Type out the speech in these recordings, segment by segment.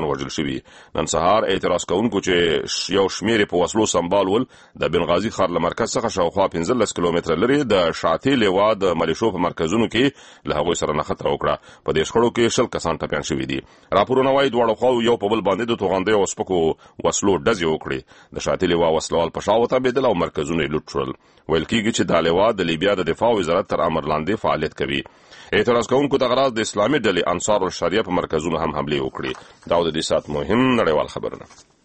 وژل شوي. نن سهار اعتراض کوونکو چې یو شمیر په وسلو سمبال ول د بنغازي ښار له مرکز څخه شاوخوا 15 کیلومتره لري د شاطئ لیوا د ملیشو په مرکزونو کې له هغوی سره نښته وکړه. په دې شخړو کې 20 کسان ټپیان شوي دي. راپورونه وايي دواړو خواو یو په بل باندې د توغندۍ او سپکو وسلو ډزې وکړې. د شاطئ لیوا وسلوال په شا وتابېدل او مرکزونه یې لوټ شول. ویل کېږي چې دا لیوا د لیبیا د دفاع وزارت تر امر لاندې فعالیت کوي. اعتراض کوونکو دغه راز د اسلامي ډلې انصار الشریعه په مرکزونو هم حملې وکړې. دا د دې سات مهم نړیوال خبرونه.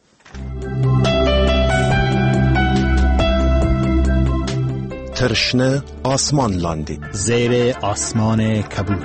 ترشنه آسمان لاندې زیر آسمان کبود.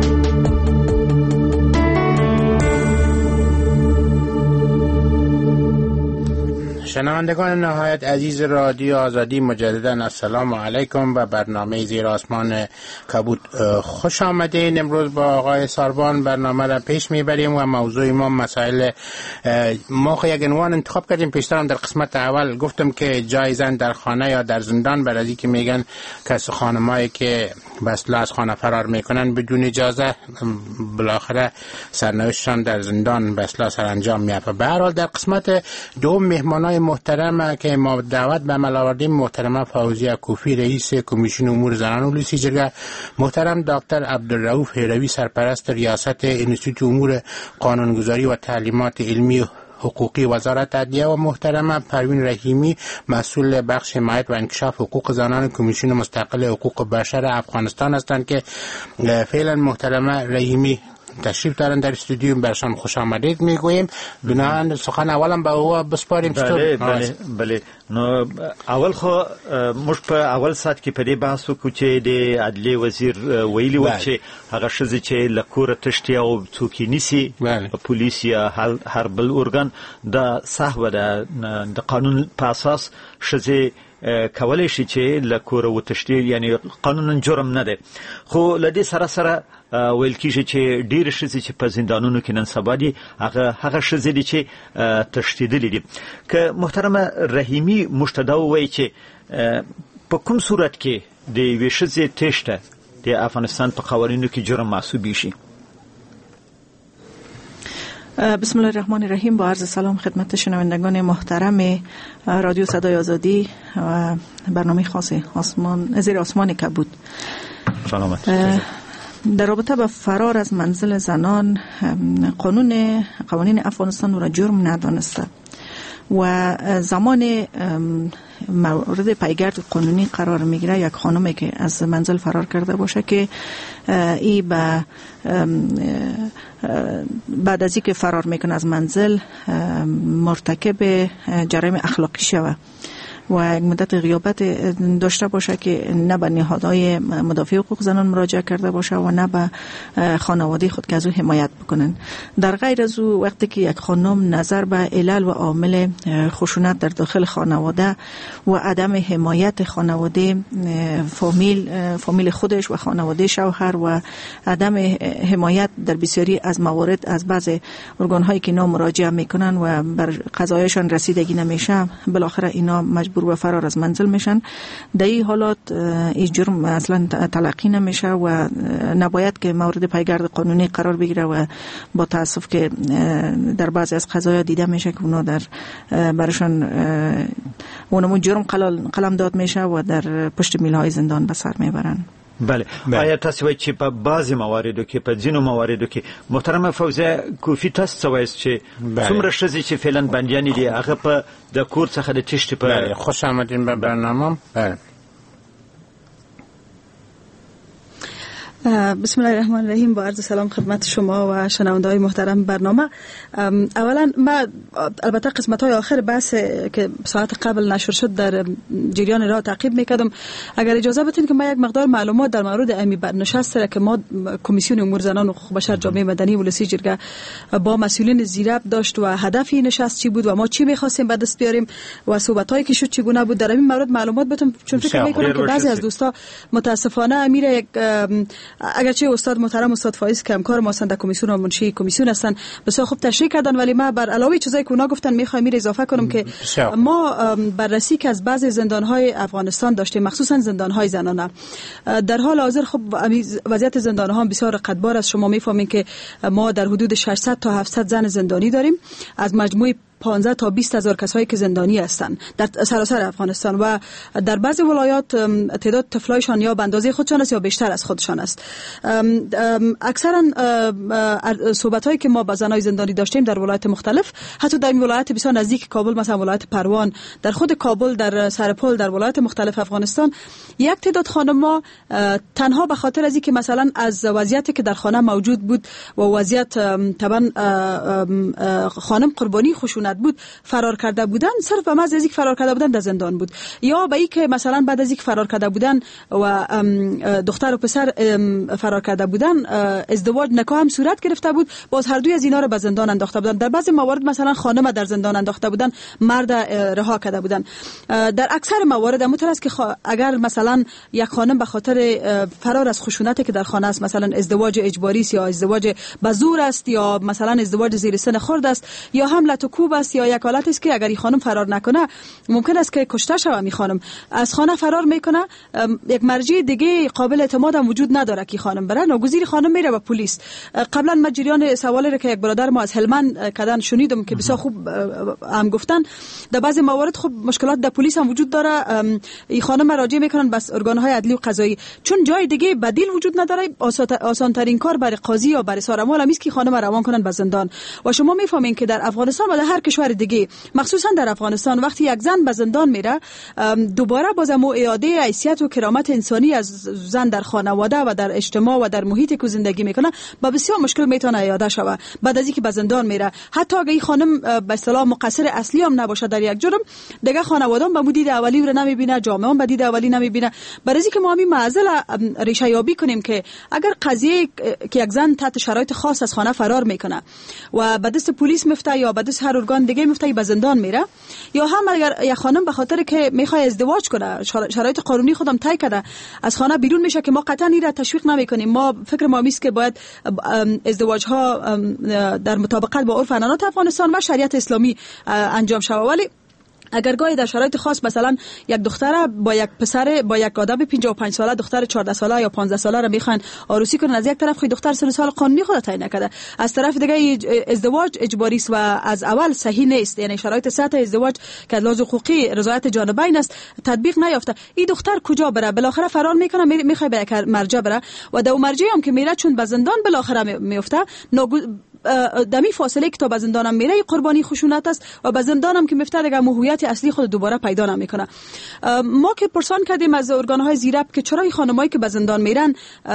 شنوندگان نهایت عزیز رادیو آزادی، مجددا السلام علیکم و برنامه زیر آسمان کبود خوش آمدین. امروز با آقای ساربان برنامه را پیش میبریم و موضوع ما مسائل ما یک عنوان انتخاب کردیم. پیشترم در قسمت اول گفتم که جای زن در خانه یا در زندان، برای که میگن کس خانمایی که بسلا از خانه فرار میکنن بدون اجازه بالاخره سرنوشتشان در زندان بسلا سرانجام میافته. به هر حال در قسمت دوم مهمانای محترم که ما دعوت به عمل آوردیم، محترمه فوزیه کوفی رئیس کمیسیون امور زنان ولسی جرگه، محترم دکتر عبدالرؤوف هروی سرپرست ریاست انستیتوت امور قانونگذاری و تعلیمات علمی حقوقی وزارت عدلیه و محترمه پروین رحیمی مسئول بخش حمایت و انکشاف حقوق زنان کمیسیون مستقل حقوق بشر افغانستان هستند که فعلا محترمه رحیمی تشریف دارن در استودیو. برشان خوش آمدید میگوییم. بنابراین سخن اولم به او بسپاریم. بله نو اول خو موږ په اول سات کې په دې بحث وکړو چې د عدلیه وزیر ویلي و چې هغه ښځې چې له کوره تښتي او څوک یې نیسي، پولیس یا هر بل ارګان، د صحوه د قانون په اساس ښځې کولای شي چې له کوره وتښتي، یعنی قانونا جرم نه دی. خو له دې سره سره ویل کېږي چې ډېرې ښځې چې په زندانونو کې نن سبا دي هغه ښځې دي چې تښتېدلې دي. که محترمه رحیمي موږ ته دا ووایي چې په کوم صورت کې د یوې ښځې تېښته د افغانستان په قوانینو کې جرم محسوب شي؟ بسم الله الرحمن الرحیم. با عرض سلام خدمت شنوندگان محترم رادیو صدای آزادی و برنامه خاص زیر آسمان کبود. سلامت. در رابطه با فرار از منزل زنان، قوانین افغانستان را جرم ندانسته و زمان مورد پیگرد قانونی قرار میگیره یک خانمی که از منزل فرار کرده باشه که ای بعد از اینکه فرار میکنه از منزل مرتکب جرایم اخلاقی شوه و یک مدت غیابت داشته باشه که نه به نهادهای مدافع حقوق زنان مراجعه کرده باشه و نه به خانواده خود که از او حمایت بکنن. در غیر از او وقتی که یک خانم نظر به علل و عامل خشونت در داخل خانواده و عدم حمایت خانواده فامیل خودش و خانواده شوهر و عدم حمایت در بسیاری از موارد از بعض ارگان‌هایی که اینا مراجعه میکنن و بر قضایشان رسیدگی نمیشه، بالاخره اینا مجبور به فرار از منزل میشن. در این حالات این جرم اصلا تلقی نمیشه و نباید که مورد پیگرد قانونی قرار بگیره و با تاسف که در بعضی از قضایا دیده میشه که اونا در برشان اونمون جرم قلم داد میشه و در پشت میلهای زندان به سر میبرن. بله. آیا تاسو وایي چې په بعضی مواردو کې، په ځینو مواردو کې محترمه فوزیه کوفی تاسو څه وایي چې څومره ښځې چې فعلا بندیانې دي هغه په د کور څخه د تښتې په خوش آمدین به برنامه. بله. بسم الله الرحمن الرحیم. با عرض سلام خدمت شما و شنونده‌های محترم برنامه. اولا ما البته قسمت‌های آخر بحث که ساعت قبل نشر شد در جریان را تعقیب می‌کردم. اگر اجازه بدین که ما یک مقدار معلومات در مورد امی نشست را که ما کمیسیون امور زنان و حقوق بشر جامعه مدنی ولسی جرگه با مسئولین زیراب داشت و هدف این نشست چی بود و ما چی می‌خواستیم به دست بیاریم و صحبت‌هایی که شد چگونه بود، در این مورد معلومات بدم، چون فکر می‌کنم که بعضی از دوستا متاسفانه امیر یک اگرچه استاد محترم استاد فایز که همکار ما هستند در کمیسیون و منشی کمیسیون هستند بسیار خوب تشریح کردن، ولی ما بر علاوه چیزایی که اونا گفتن میخوایم اضافه کنم که ما بررسی که از بعضی زندان‌های افغانستان داشتیم، مخصوصا زندان‌های زنانه. در حال حاضر خب وضعیت زندان‌ها هم بسیار رقتبار است. شما میفهمین که ما در حدود 600 تا 700 زن زندانی داریم از مجموع 15 تا 20 هزار کسایی که زندانی هستند در سراسر افغانستان و در بعضی ولایات تعداد طفلایشان یا به اندازه خودشان است یا بیشتر از خودشان است. اکثرا صحبت‌هایی که ما با زنای زندانی داشتیم در ولایات مختلف، حتی در ولایت بسیار نزدیک کابل مثلا ولایت پروان، در خود کابل، در سرپل، در ولایات مختلف افغانستان یک تعداد خانم‌ها تنها به خاطر از اینکه مثلا از وضعیتی که در خانه موجود بود و وضعیت طبعا خانم قربانی خشونت بود فرار کرده بودن، صرف به محض اینکه فرار کرده بودن در زندان بود، یا به اینکه مثلا بعد از اینکه فرار کرده بودن و دختر و پسر فرار کرده بودن ازدواج نکاح هم صورت گرفته بود، باز هر دوی از اینا رو به زندان انداخته بودن. در بعضی موارد مثلا خانم در زندان انداخته بودن، مرد رها کرده بودن. در اکثر موارد مطلع است که اگر مثلا یک خانم به خاطر فرار از خشونتی که در خانه است، مثلا ازدواج اجباری است یا ازدواج به زور است یا مثلا ازدواج زیر سن خرد است یا حملت و کوب است یا یک حالت است که اگر این خانم فرار نکنه ممکن است که کشته شود. می خانم از خانه فرار میکنه، یک مرجع دیگه قابل اعتماد هم وجود نداره که خانم بره، ناگزیر خانم میره به پلیس. قبلا ما جریان سوالی را که یک برادر ما از هلمند کردن شنیدم که بسیار خوب هم گفتن، در بعضی موارد خب مشکلات در پلیس هم وجود داره، این خانم راجع میکنن بس ارگان‌های عدلی و قضایی، چون جای دیگه بدیل وجود نداره. آسان ترین کار برای قاضی یا برای سارمال هم است که خانم روان کنن به زندان. و شما میفهمین که در افغانستان و در هر کشور دیگه، مخصوصا در افغانستان، وقتی یک زن به زندان میره دوباره بازم اعاده حیثیت و کرامت انسانی از زن در خانواده و در اجتماع و در محیطی که زندگی میکنه با بسیار مشکل میتونه اعاده شود بعد از اینکه به زندان میره. حتی اگه این خانم به اصطلاح مقصر اصلی هم نباشه در یک جرم، دیگه خانواده هم به مدید اولی رو نمیبینه، جامعه هم به دید اولی نمیبینه. برای اینکه ما همین معضل ریشه یابی کنیم که اگر قضیه که یک زن تحت شرایط خاص از خانه فرار میکنه و به دست پلیس میفته یا به دست هر ارگان دیگه میفته به زندان میره، یا هم اگر یک خانم به خاطر که میخواد ازدواج کنه، شرایط قانونی خودم طی کرده، از خانه بیرون میشه که ما قطعا این را تشویق نمیکنیم. ما فکر ما میست که باید ازدواج ها در مطابقت با عرف عنعنات افغانستان و شریعت اسلامی انجام شود. ولی اگر گاهی در شرایط خاص مثلا یک دختره با یک پسر با یک آدم 55 ساله، دختر 14 ساله یا 15 ساله را میخوان عروسی کنن، از یک طرف خود دختر سن سال قانونی خود تعیین نکرده، از طرف دیگه ازدواج اجباری است و از اول صحیح نیست، یعنی شرایط سطح ازدواج که لازم حقوقی رضایت جانبین است تطبیق نیافته. این دختر کجا بره؟ بالاخره فرار میکنه، میخواد به یک مرجع بره و در مرجع هم که میره چون به زندان بالاخره میفته، دمی فاصله که تا به زندانم میره قربانی خشونت است و به زندانم که میفته دیگه هویت اصلی خود دوباره پیدا نمیکنه. ما که پرسان کردیم از ارگان‌های زیرب که چرا این خانمایی که به زندان میرن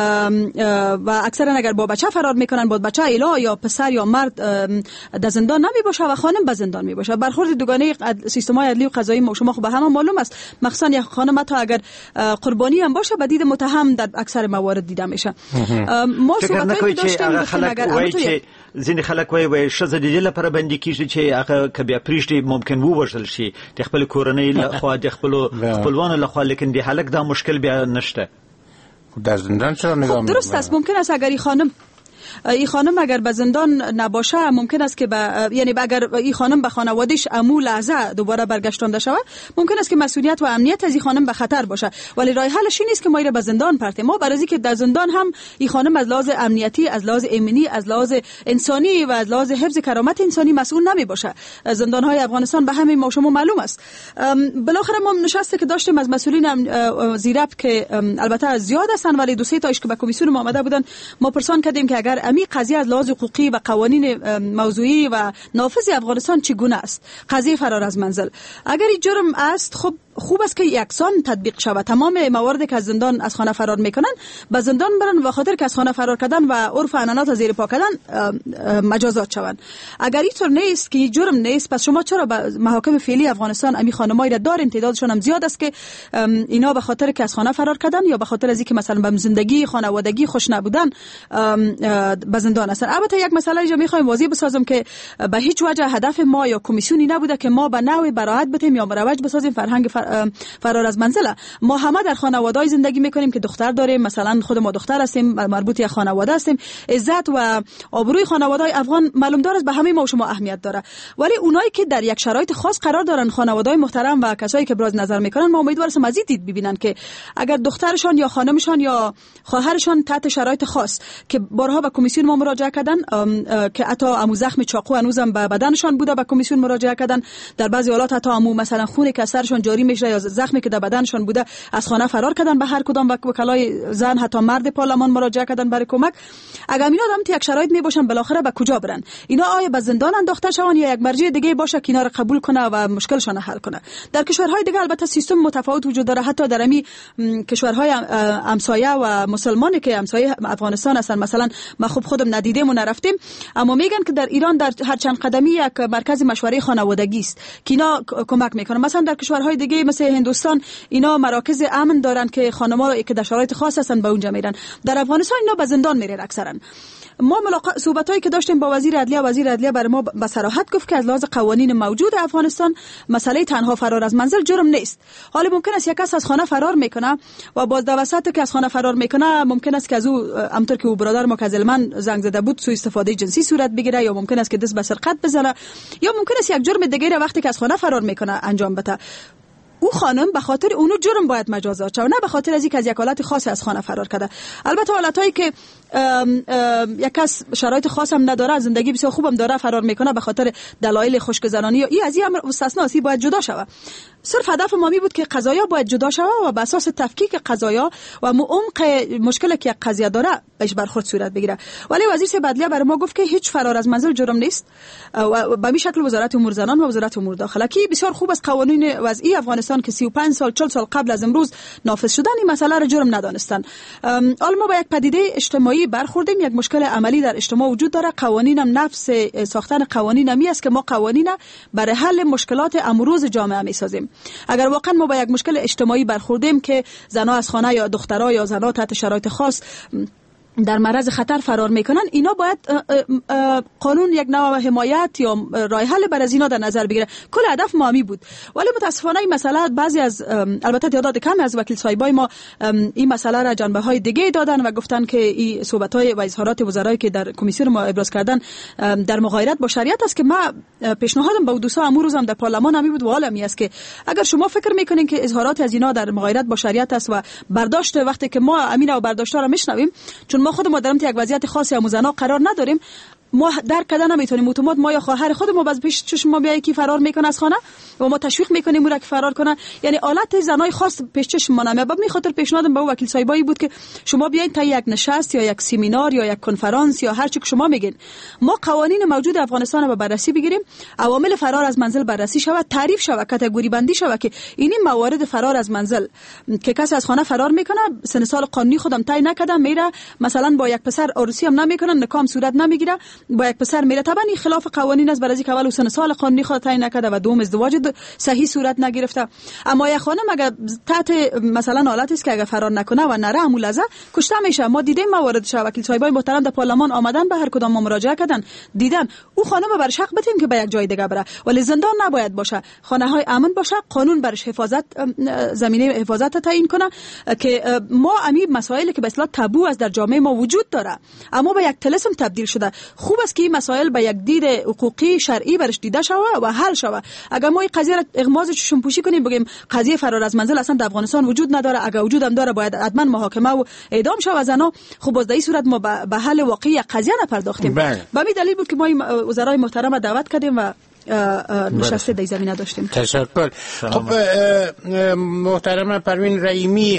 و اکثرا اگر با بچه فرار میکنن، با بچه الا یا پسر یا مرد در زندان نمیباشه و خانم به زندان میباشه، برخورد دوگانه سیستم‌های عدلی و قضایی ما شما خب به همه معلوم است، مخصوصا یک خانم تا اگر قربانی هم باشه به دید متهم در اکثر موارد دیده میشه. ما صحبتایی داشتیم اگر ځینې خلک وایي ښځه د دې لپاره بندي کېږي چې هغه که بیا پرېږدي ممکن ووژل شي د خپل کورنۍ لخوا د خپلو خپلوانو لخوا، لیکن د هلک دا مشکل بیا نشته. در زندان چرا نگاه می‌کنه؟ درست است، ممکن است اگر این خانم اگر به زندان نباشه ممکن است که یعنی اگر این خانم به خانواده‌اش امو لحظه دوباره برگشتانده شود، ممکن است که مسئولیت و امنیت از این خانم به خطر باشه، ولی راه حلش این نیست که ما ایره به زندان پرتیم. ما برای اینکه در زندان هم این خانم از لحاظ امنیتی، از لحاظ امنی، از لحاظ انسانی و از لحاظ حفظ کرامت انسانی مسئول نمی باشه. زندان‌های افغانستان به همین ما شما معلوم است. بالاخره ما نشسته که داشتیم از مسئولین زیرب که البته زیاد هستن ولی دو سه تاش که به کمیسیون ما آمده بودن، ما پرسان کردیم که اگر امی قضیه از لحاظ حقوقی و قوانین موضوعی و نافذ افغانستان چگونه است، قضیه فرار از منزل اگر این جرم است، خب خوب است که یکسان تطبیق شود. تمام مواردی که از زندان از خانه فرار میکنن به زندان برن و خاطر که از خانه فرار کردن و عرف عنعنات زیر پا کردن مجازات شوند. اگر اینطور نیست که جرم نیست، پس شما چرا به محاکم فعلی افغانستان امی خانمایی را دارین، تعدادشون هم زیاد است که اینا به خاطر که از خانه فرار کردن یا به خاطر از اینکه مثلا به زندگی خانوادگی خوش نبودن به زندان هستن. البته یک مسئله اینجا میخوایم واضح بسازم که به هیچ وجه هدف ما یا کمیسیونی نبوده که ما به نوع براحت بتیم یا مروج بسازیم فرهنگ فرار از منزل. ما همه در خانواده‌ای زندگی میکنیم که دختر داریم، مثلا خود ما دختر هستیم، مربوط به خانواده هستیم. عزت و آبروی خانواده‌های افغان معلوم داره به همه ما و شما اهمیت داره، ولی اونایی که در یک شرایط خاص قرار دارن، خانواده‌های محترم و کسایی که ابراز نظر میکنن، ما امیدوارم مزید دید ببینن که اگر دخترشان یا خانمشان یا خواهرشان تحت شرایط خاص که بارها به کمیسیون ما مراجعه کردن که حتی امو زخم چاقو هنوزم به بدنشان بوده، به کمیسیون مراجعه کردن، در بعضی حالات حتی امو مثلا خونی که سرشان جاری میشه یا زخمی که در بدنشان بوده از خانه فرار کردن، به هر کدام وکلای زن حتی مرد پارلمان مراجعه کردن برای کمک. اگر اینا هم یک شرایط می باشن بالاخره به کجا برن؟ اینا آیا به زندان انداخته شون یا یک مرجع دیگه باشه که اینا رو قبول کنه و مشکلشون حل کنه؟ در کشورهای دیگه البته سیستم متفاوت وجود داره، حتی در امی کشورهای همسایه و مسلمانی که همسایه افغانستان هستن، مثلا ما خودم ندیدیم و نرفتیم، اما میگن که در ایران در هر چند قدمی یک مرکز مشوره خانوادگی است که اینا کمک میکنه. مثلا در کشورهای دیگه مثل هندوستان اینا مراکز امن دارن که خانم‌ها که در شرایط خاص هستن به اونجا میرن. در افغانستان اینا به زندان میرن اکثرا. ما صحبتایی که داشتیم با وزیر عدلیه برای ما به صراحت گفت که از لحاظ قوانین موجود افغانستان مسئله تنها فرار از منزل جرم نیست. حالا ممکن است یک کس از خانه فرار میکنه و باز در وسط که از خانه فرار میکنه ممکن است که از او همونطور که او برادر ما که از من زنگ زده بود سوء استفاده جنسی صورت بگیره، یا ممکن است که دست به سرقت بزنه، یا ممکن است یک جرم دیگه وقتی که از خانه فرار میکنه انجام بده. او خانم به خاطر اونو جرم باید مجازات شود، نه به خاطر از اینکه از یک حالت خاصی از خانه فرار کرده. البته حالتایی که یک کس شرایط خاص هم نداره، زندگی بسیار خوبم داره، فرار میکنه به خاطر دلایل خشک‌زنانی یا این از این امر مستثنا است، باید جدا شود. صرف هدف ما بود که قضایا باید جدا شود و به اساس تفکیک قضایا و عمق مشکلی که یک قضیه داره بهش برخورد صورت بگیره. ولی وزیر صاحب عدلیه برای ما گفت که هیچ فرار از منزل جرم نیست و به این شکل وزارت امور زنان و وزارت امور داخله که بسیار خوب از قوانین وضعی افغانستان که 35 سال 40 سال قبل از امروز نافذ شدن این مسئله را جرم ندانستن. حالا ما با یک پدیده اجتماعی برخوردیم، یک مشکل عملی در اجتماع وجود داره. قوانین هم نفس ساختن قوانین همی است که ما قوانین برای حل مشکلات امروز جامعه میسازیم. اگر واقعا ما با یک مشکل اجتماعی برخوردیم که زنها از خانه یا دخترها یا زنها تحت شرایط خاص در معرض خطر فرار میکنن، اینا باید قانون یک نوع حمایت یا راه حل برای اینا در نظر بگیره. کل هدف ما همی بود. ولی متاسفانه این مسئله بعضی از البته تعداد کمی از وکیل صاحبای ما این مسئله را جنبه های دیگه دادن و گفتن که این صحبت های و اظهارات وزرایی که در کمیسیون ما ابراز کردن در مغایرت با شریعت است که ما پیشنهادم با دوستا امور روزم در پارلمان همی بود و حالا می است که اگر شما فکر میکنین که اظهارات از اینا در مغایرت با شریعت است و برداشت وقتی که ما امین و برداشت را میشنویم، چون ما خود ما در یک وضعیت خاصی اموزنا قرار نداریم، ما درک کردن نمیتونیم. اتومات ما یا خواهر خودمون باز پیش چشم ما بیای کی فرار میکنه از خانه و ما تشویق میکنیم اون را که فرار کنه، یعنی حالت زنای خاص پیش چشم ما نمیاد. به خاطر پیشنهادم به وکیل صاحبایی بود که شما بیاین تا یک نشست یا یک سمینار یا یک کنفرانس یا هر چی که شما میگین، ما قوانین موجود افغانستان رو بررسی بگیریم، عوامل فرار از منزل بررسی شود، تعریف شود، کاتگوری بندی شود که این موارد فرار از منزل که کسی از خانه فرار میکنه، سن سال قانونی خودم طی نکردم، میره مثلا با یک پسر عروسی هم نمیکنن، نکاح صورت نمیگیره، با یک پسر میره. طبعا این خلاف قوانین است، برای اینکه اول سن سال قانونی خود تعیین نکرده و دوم ازدواج صحیح صورت نگرفته. اما یک خانم اگر تحت مثلا حالت است که اگر فرار نکنه و نره همون لحظه کشته میشه. ما دیدیم موارد وکیل صاحبای محترم در پارلمان آمدن به هر کدام ما مراجعه کردن، دیدن او خانم برش حق بدیم که به یک جای دیگه بره، ولی زندان نباید باشه، خانه های امن باشه، قانون برش حفاظت زمینه حفاظت تعیین کنه که ما امی مسائلی که به اصطلاح تابو است در جامعه ما وجود داره اما به یک طلسم تبدیل شده. خوب است که این مسائل به یک دید حقوقی شرعی برش دیده شود و حل شود. اگر ما این قضیه را اغماض چشم پوشی کنیم بگیم قضیه فرار از منزل اصلا در افغانستان وجود نداره، اگر وجود هم داره باید حتما محاکمه و اعدام شود زنا، خب باز در این صورت ما به حل واقعی قضیه نپرداختیم. به همین دلیل بود که ما وزرای محترم دعوت کردیم و نشسته در زمینه داشتیم. تشکر. خب محترم پروین رحیمی،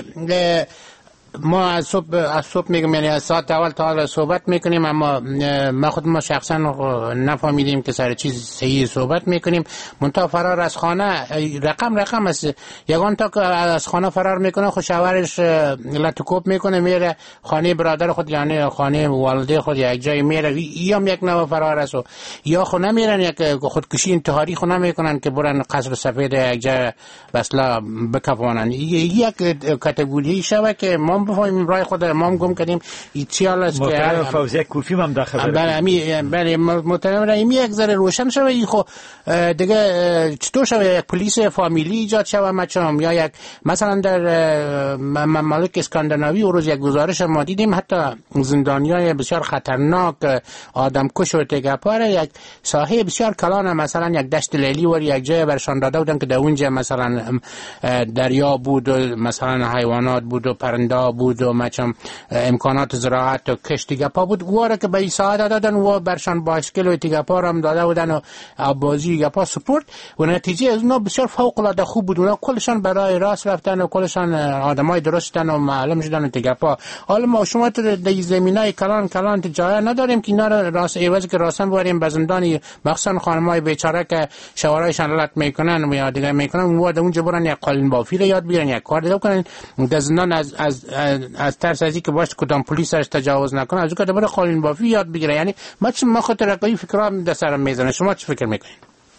ما از صبح میگم یعنی از ساعت اول تا حالا صحبت میکنیم اما ما خود ما شخصا نفهمیدیم که سر چیز صحیح صحبت میکنیم. منتها فرار از خانه رقم است. یگان تا که از خانه فرار میکنه خوشاورش لطکوب میکنه میره خانه برادر خود یعنی خانه والده خود یک جای میره، یا یک نوع فرار است. یا خود نمیرن یک خودکشی انتحاری خود نمیکنن که برن قصر سفید یک جای بسلا بکفانن. یک کاتگوری شوه که ما هم بفهمیم راه خود امام گم کردیم چی حال است که فوزیه کوفی هم داخل بله محترم رحیمی یک ذره روشن شوه این خب دیگه چطور شوه یک پلیس فامیلی ایجاد شوه مچم یا یک مثلا در ممالک اسکاندیناوی اون روز یک گزارش ما دیدیم حتی زندانیای بسیار خطرناک آدمکش و تگپار یک ساحه بسیار کلان مثلا یک دشت لیلی و یک جای برشان داده بودن که در اونجا مثلا دریا بود و مثلا حیوانات بود و پرنده بود و مچم امکانات زراعت و کشت گپا بود واره که به این ساعت دادن و برشان بایسکل و تگپا هم داده بودن و آبازی گپا سپورت و نتیجه از اونا بسیار فوق العاده خوب بود. اونا کلشان برای راست رفتن و کلشان آدمای درستن و معلم شدن و تگپا. حالا ما شما در زمینای کلان جای نداریم که اینا راست ایواز که راستن ببریم به زندان مخصوصا خانمای بیچاره که شوهرایشان غلط میکنن و یا دیگه میکنن اونجا برن یک قالین بافی رو یاد بگیرن یک کار دیگه کنن در زندان از ترس از اینکه باش کدام پلیسش تجاوز نکنه از اون که بره قالین بافی یاد بگیره. یعنی ما خاطر رقایی فکرها در سرم میزنه. شما چی فکر میکنین؟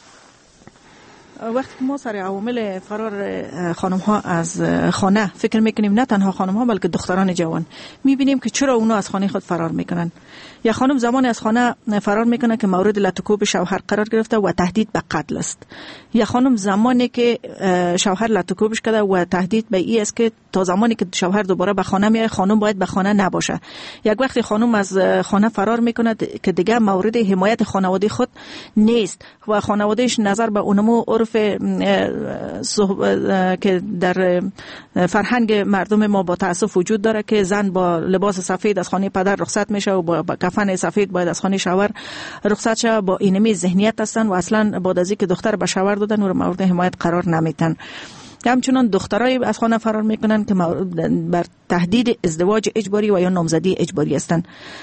وقتی ما سر عوامل فرار خانم ها از خانه فکر میکنیم نه تنها خانم ها بلکه دختران جوان میبینیم که چرا اونا از خانه خود فرار میکنن. یا خانم زمانی از خانه فرار میکنه که مورد لطکوب شوهر قرار گرفته و تهدید به قتل است. یا خانم زمانی که شوهر لطکوبش کرده و تهدید به این است که تا زمانی که شوهر دوباره به خانه میاد خانم باید به خانه نباشه. یک وقتی خانم از خانه فرار میکنه که دیگه مورد حمایت خانواده خود نیست و خانوادهش نظر به اونمو عرف که در فرهنگ مردم ما با تاسف وجود داره که زن با لباس سفید از خانه پدر رخصت میشه و با کفن سفید باید از خانه شوهر رخصت شه. با اینمی ذهنیت هستن و اصلا بعد از اینکه دختر به شوهر دادن و مورد حمایت قرار نمیتن. همچنان دخترای از خانه فرار میکنن که بر تهدید ازدواج اجباری و یا نامزدی اجباری هستن.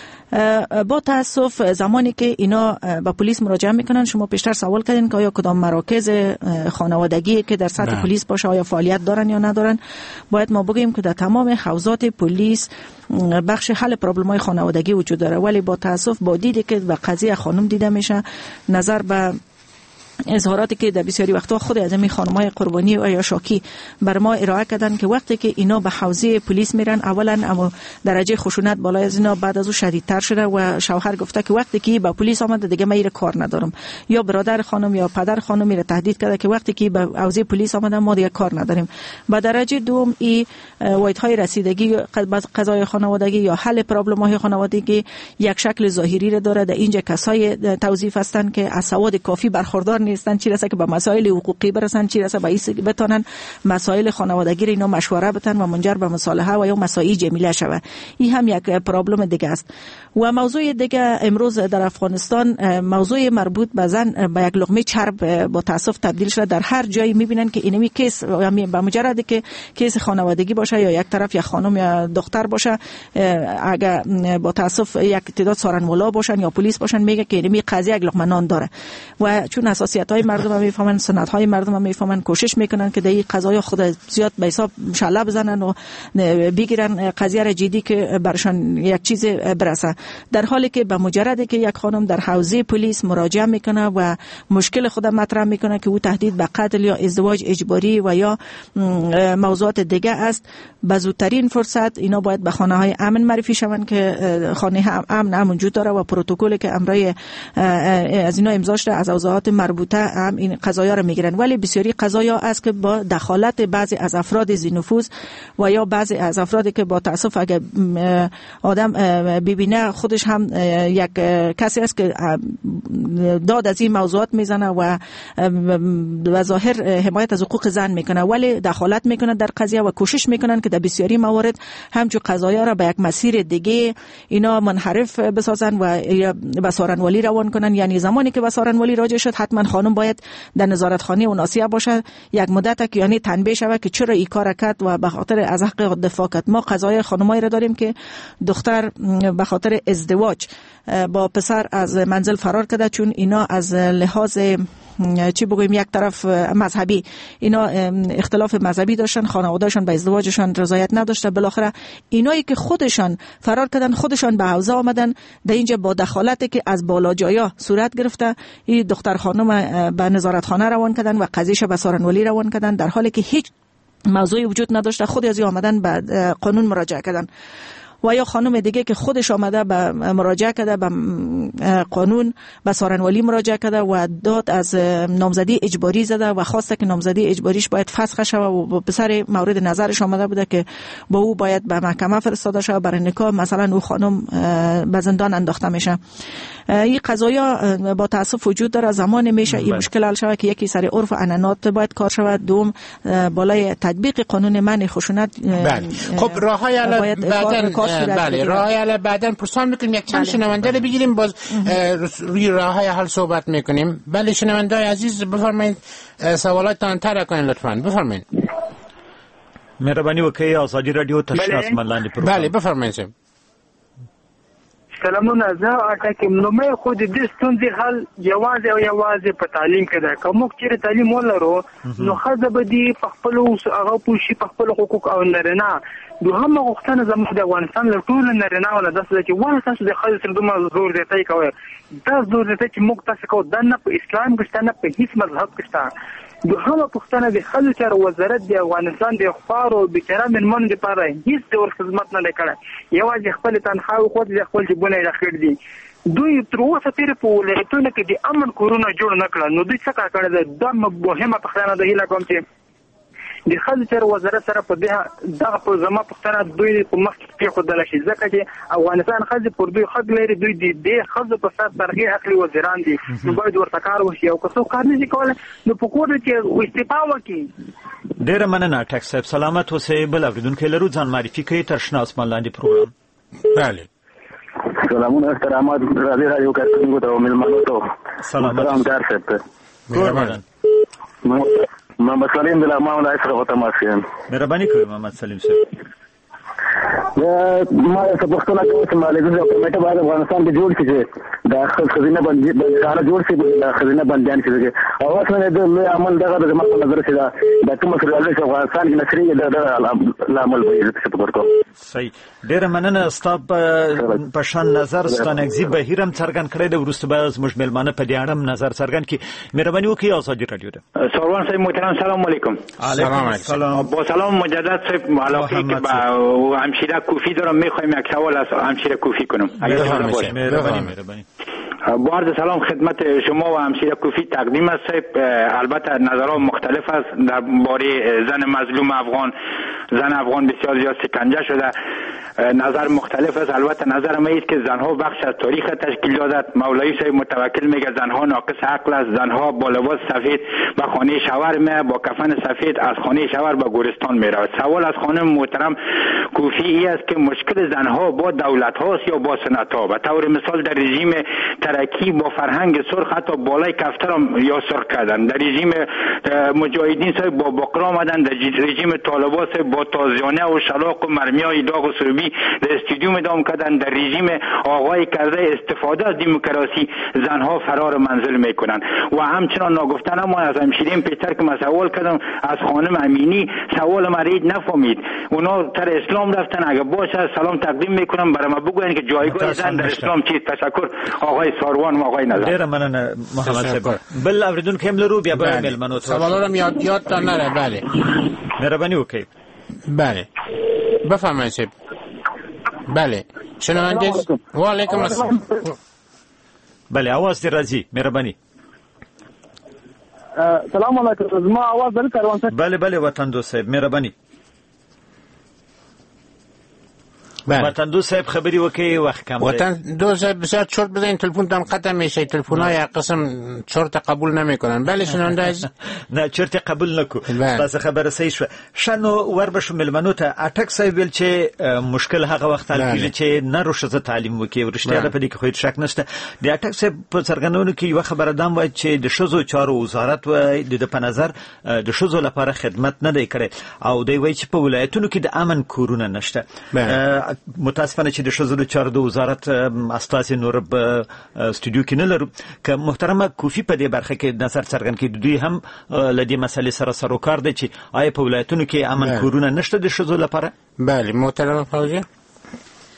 با تاسف زمانی که اینا با پلیس مراجعه میکنن، شما پیشتر سوال کردین که آیا کدام مراکز خانوادگی که در سطح پلیس باشه آیا فعالیت دارن یا ندارن. باید ما بگیم که در تمام حوزات پلیس بخش حل پرابلم‌های خانوادگی وجود داره، ولی با تاسف با دیدی که به قضیه خانم دیده میشه، نظر به اظهاراتی که در بسیاری وقتا خود از این خانم‌های قربانی و یا شاکی بر ما ارائه کردن که وقتی که اینا به حوزه پلیس میرن اولا اما درجه خشونت بالای از اینا بعد از اون شدیدتر شده و شوهر گفته که وقتی که به پلیس آمده دیگه من کار ندارم، یا برادر خانم یا پدر خانم میره تهدید کرده که وقتی که به حوزه پلیس آمده ما دیگه کار نداریم. با درجه دوم ای وایدهای رسیدگی قضای خانوادگی یا حل پرابلم‌های خانوادگی یک شکل ظاهری را داره. در اینجا کسای توظیف هستند که از سواد کافی برخوردار نیستن، چی رسه که به مسائل حقوقی برسن، چی رسه به این بتونن مسائل خانوادگی اینا مشوره بتن و منجر به مصالحه و یا مسائل جمیله شوه. این هم یک پرابلم دیگه است. و موضوع دیگه امروز در افغانستان موضوع مربوط به زن به یک لقمه چرب با تاسف تبدیل شده. در هر جایی میبینن که اینمی کیس به مجرد که کیس خانوادگی باشه یا یک طرف یا خانم یا دختر باشه، اگه با تاسف یک تعداد سارنوالا باشن یا پلیس باشن میگه که اینمی قضیه یک لقمه نان داره و چون اساسیات‌های مردم هم میفهمن، سنت‌های مردم هم میفهمن، کوشش میکنن که در قضایا خود زیاد به حساب شله بزنن و بگیرن قضیه را جدی که برشان یک چیز برسه. در حالی که به مجرد که یک خانم در حوزه پلیس مراجعه میکنه و مشکل خود مطرح میکنه که او تهدید به قتل یا ازدواج اجباری و یا موضوعات دیگه است، به زودترین فرصت اینا باید به خانه‌های امن معرفی شوند که خانه امن هم وجود داره و پروتکلی که امرای از اینا امضا شده از اوضاعات مربوطه هم این قضایا رو میگیرن. ولی بسیاری قضایا است که با دخالت بعضی از افراد ذی‌نفوذ و یا بعضی از افرادی که با تاسف اگه آدم ببینه خودش هم یک کسی است که داد از این موضوعات میزنه و به ظاهر حمایت از حقوق زن میکنه، ولی دخالت میکنه در قضیه و کوشش میکنن که در بسیاری موارد همچون قضایا را به یک مسیر دیگه اینا منحرف بسازن و به سارنوالی روان کنن. یعنی زمانی که به سارنوالی راجع شد حتما خانم باید در نظارتخانه و ناسیه باشه یک مدت که یعنی تنبیه شود که چرا این کار کرد و به خاطر از حق دفاع کرد. ما قضای خانمایی را داریم که دختر به خاطر ازدواج با پسر از منزل فرار کرده، چون اینا از لحاظ چی بگویم یک طرف مذهبی اینا اختلاف مذهبی داشتن، خانوادهشان به ازدواجشان رضایت نداشته. بالاخره اینایی که خودشان فرار کردن خودشان به حوزه آمدن، در اینجا با دخالتی که از بالا جایا صورت گرفته این دختر خانم به نظارتخانه روان کردن و قضیهش به سارنوالی روان کردن، در حالی که هیچ موضوعی وجود نداشته، خود از آمدن به قانون مراجعه کردن. و یا خانم دیگه که خودش آمده به مراجعه کرده به قانون، به سارنوالی مراجعه کرده و داد از نامزدی اجباری زده و خواسته که نامزدی اجباریش باید فسخ شود و به سر مورد نظرش آمده بوده که با او باید به محکمه فرستاده شود برای نکاح، مثلا او خانم به زندان انداخته میشه. این قضایا با تاسف وجود داره. زمان میشه این مشکل حل شود که یکی سر عرف و عنعنات باید کار شود، دوم بالای تطبیق قانون منع خشونت. خب راههای راههای بعداً پرسان میکنیم. یک چند شنونده رو بگیریم، باز روی راههای حل صحبت میکنیم. بله شنونده عزیز بفرمایید، سوالاتتان طرح کنید لطفاً. بفرمایید. مهربانی وکړئ. آزادی رادیو تشخیص ملاندې پروګرام. بله بفرمایید. سلامونه. زه اټکم نو مې خو د دې ستونزې حل یوازې په تعلیم کې ده. که موږ چیرې تعلیم ولرو نو ښځه به دې په خپلو هغه پوه شي په خپلو حقوق او نارینه. دوهمه غوښتنه زموږ د افغانستان له ټولو نارینه‌و نه داسې ده چې ولې تاسو د ښځې سره دومره زور زیاتی کوئ؟ دا زور زیاتی چې موږ تاسو کوو دا نه په اسلام کې شته نه په هیڅ مذهب کې شته. دوهمه پوښتنه د ښځو چارو وزارت د افغانستان د خوارو بیچاره مېرمنو دپاره هیڅ ډول خدمت نه دی کړی. یوازې خپلې تنخواې وخوړې، خپل جیبونه یې راخېړ دي. دوی تر اوسه پورې په ولایتونو کې د امن کورونه جوړ نه کړل. نو دوی څه کار کړی دی؟ دا مهمه پوښتنه ده. هیله کوم چې د ښځو چارو وزارت سره په دغه په زما پوښتنه دوی په مخ کې پرېښودلی شي، ځکه چې افغانستان ښځې پر دوی حق لري. دوی د دې ښځو په سر برغې اخلي وزیران دي، نو باید ورته کار وشي. او که څوک کار نه شي کولی نو په کور چې استعفا وکړي. ډېره مننه ټاک صاحب. سلامت اوسئ. بل اورېدونکی لرو، ځان معرفي کوي. تر شنه اسمان لاندې پروګرام. بله سلامونه احترامات رادیو کارکونکو ته او مېلمنو ته. سلام ټاک صاحب ته. محمد سلیم د لغمان ولایت څخه تماس یم. مهرباني کوئ محمد سلیم صاحب. ما څه پوښتنه کوم چې مالګه د کمیټه باید افغانستان کې جوړ شي چې د خزینه باندې جوړ شي، د خزینه باندې شي. او اصلا د لوی عمل دغه د زموږ نظر چې د کوم سره د افغانستان کې نشري د عمل به عزت ورکړو. صحیح. ډېره مننه. ستا په شان نظر ستانګزي بهیرم څرګند کړی د وروسته به زموږ مېلمانه په دې اړه نظر څرګند کړي. مهرباني وکړئ. آزادی رادیو ده. سروان صاحب محترم سلام علیکم. علیکم السلام. با سلام مجدد صاحب. علاقه که با همشیره کوفی دارم، میخوایم یک سوال از همشیره کوفی کنم. مهربانی. با عرض سلام خدمت شما و همشیره کوفی تقدیم است صاحب. البته نظرات مختلف است درباره زن مظلوم افغان. زن افغان بسیار زیاد شکنجه شده، نظر مختلف است. البته نظر ما است که زنها بخش از تاریخ تشکیل دادند. مولوی صاحب متوکل میگه زنها ناقص عقل است، زنها با لباس سفید به خانه شوهر میره، با کفن سفید از خانه شوهر به گورستان میره. سوال از خانم محترم کوفی است که مشکل زنها با دولت هاست یا با سنت ها؟ به طور مثال در رژیم ترکی با فرهنگ سرخ حتی بالای کفتر یا سرخ کردن، در رژیم مجاهدین صاحب با بقرا آمدن، در رژیم طالبان صاحب با تازیانه و شلاق و مرمیای داغ و سربی در استادیوم ادام کردن، در رژیم آقای کرده استفاده از دموکراسی زنها فرار منزل میکنن. و همچنان ناگفتن ما از همشیرین پیتر که من سوال کردم از خانم امینی، سوال ما رید نفهمید. اونا تر اسلام رفتن، اگه باشه سلام تقدیم میکنم برای ما بگوین که جایگاه زن در اسلام چیست. تشکر آقای ساروان و آقای نظر. ډیره مننه محمد صاحب. بل اوریدونکو هم لرو، بیا به ملمنو ته سوالارم یاد تا نره. بله مهرباني وکړئ. بله بفرمایید صاحب. بله شنونده. و علیکم السلام. بله आवाज دې راځي. مهرباني. سلام علیکم. زما आवाज درته روان. بله وطن دوست صاحب مهرباني. وطن دوست صاحب خبری وکي وخت کم. وطن دوست صاحب بسیار چرت بزنین، تلفنتان قطع میشه. تلفن‌های قسم چرت قبول نمیکنن. بله شنونده عزیز. نه چرت قبول نکو. بس خبره صحیح شو. شنو ور بشو ملمنو ته اټک صاحب ویل چې مشکل هغه وخت حل کیږي چې نه روشزه تعلیم وکي. ورشته په دې کې خو شک نشته. د اټک صاحب په څرګندونو کې یو خبره دام وای چې د شذو چارو وزارت و د په نظر د شذو لپاره خدمت نه دی کړی او دی وای چې په ولایتونو کې د امن کورونه نشته. متاسفانه چې د شذو چارو د وزارت استاد نور په استودیو کې نه لرو. که محترمه کوفی په دې برخه کې نظر څرګند کړي، دوی هم لدې مسلې سره سروکار دي چې آیا په ولایتونو کې امن کورونه نشته د شذو لپاره؟ بله محترمه فوزیه.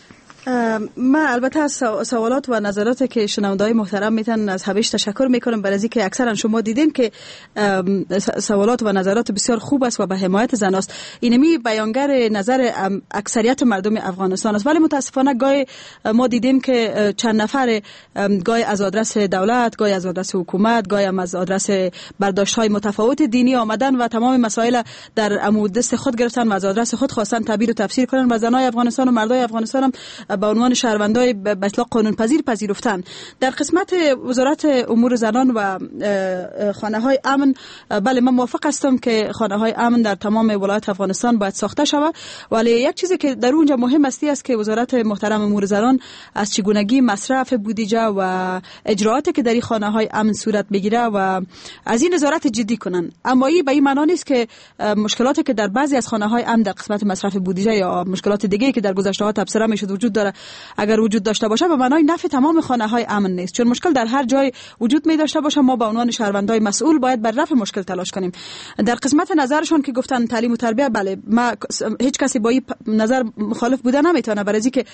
من البته از سوالات و نظرات که شنونده‌های محترم میتونن از هویش تشکر میکنم، برای اینکه اکثرا شما دیدین که سوالات و نظرات بسیار خوب است و به حمایت زن است. اینمی بیانگر نظر اکثریت مردم افغانستان است، ولی متاسفانه گاهی ما دیدیم که چند نفر گاهی از آدرس دولت، گاهی از آدرس حکومت، گاهی هم از آدرس برداشت‌های متفاوت دینی آمدن و تمام مسائل در دست خود گرفتن و از آدرس خود خواستن تعبیر و تفسیر کنن و زنای افغانستان و مردای افغانستان هم به عنوان شهروندای به اصطلاح قانون پذیر پذیرفتن. در قسمت وزارت امور زنان و خانه‌های امن، بله من موافق هستم که خانه‌های امن در تمام ولایت افغانستان باید ساخته شود، ولی یک چیزی که در اونجا مهم است که وزارت محترم امور زنان از چگونگی مصرف بودجه و اجراعاتی که در این خانه‌های امن صورت بگیره و از این نظارت جدی کنن. اما این به این معنی نیست که مشکلاتی که در بعضی از خانه‌های امن در قسمت مصرف بودجه یا مشکلات دیگه‌ای که در گذشته ها تبصره میشد وجود داره، اگر وجود داشته باشه به معنای نفی تمام خانه‌های امن نیست، چون مشکل در هر جای وجود می داشته باشه. ما به عنوان شهروندای مسئول باید بر رفع مشکل تلاش کنیم. در قسمت نظرشون که گفتن تعلیم و تربیت، بله ما هیچ کسی با این نظر مخالف بوده نمیتونه، برای اینکه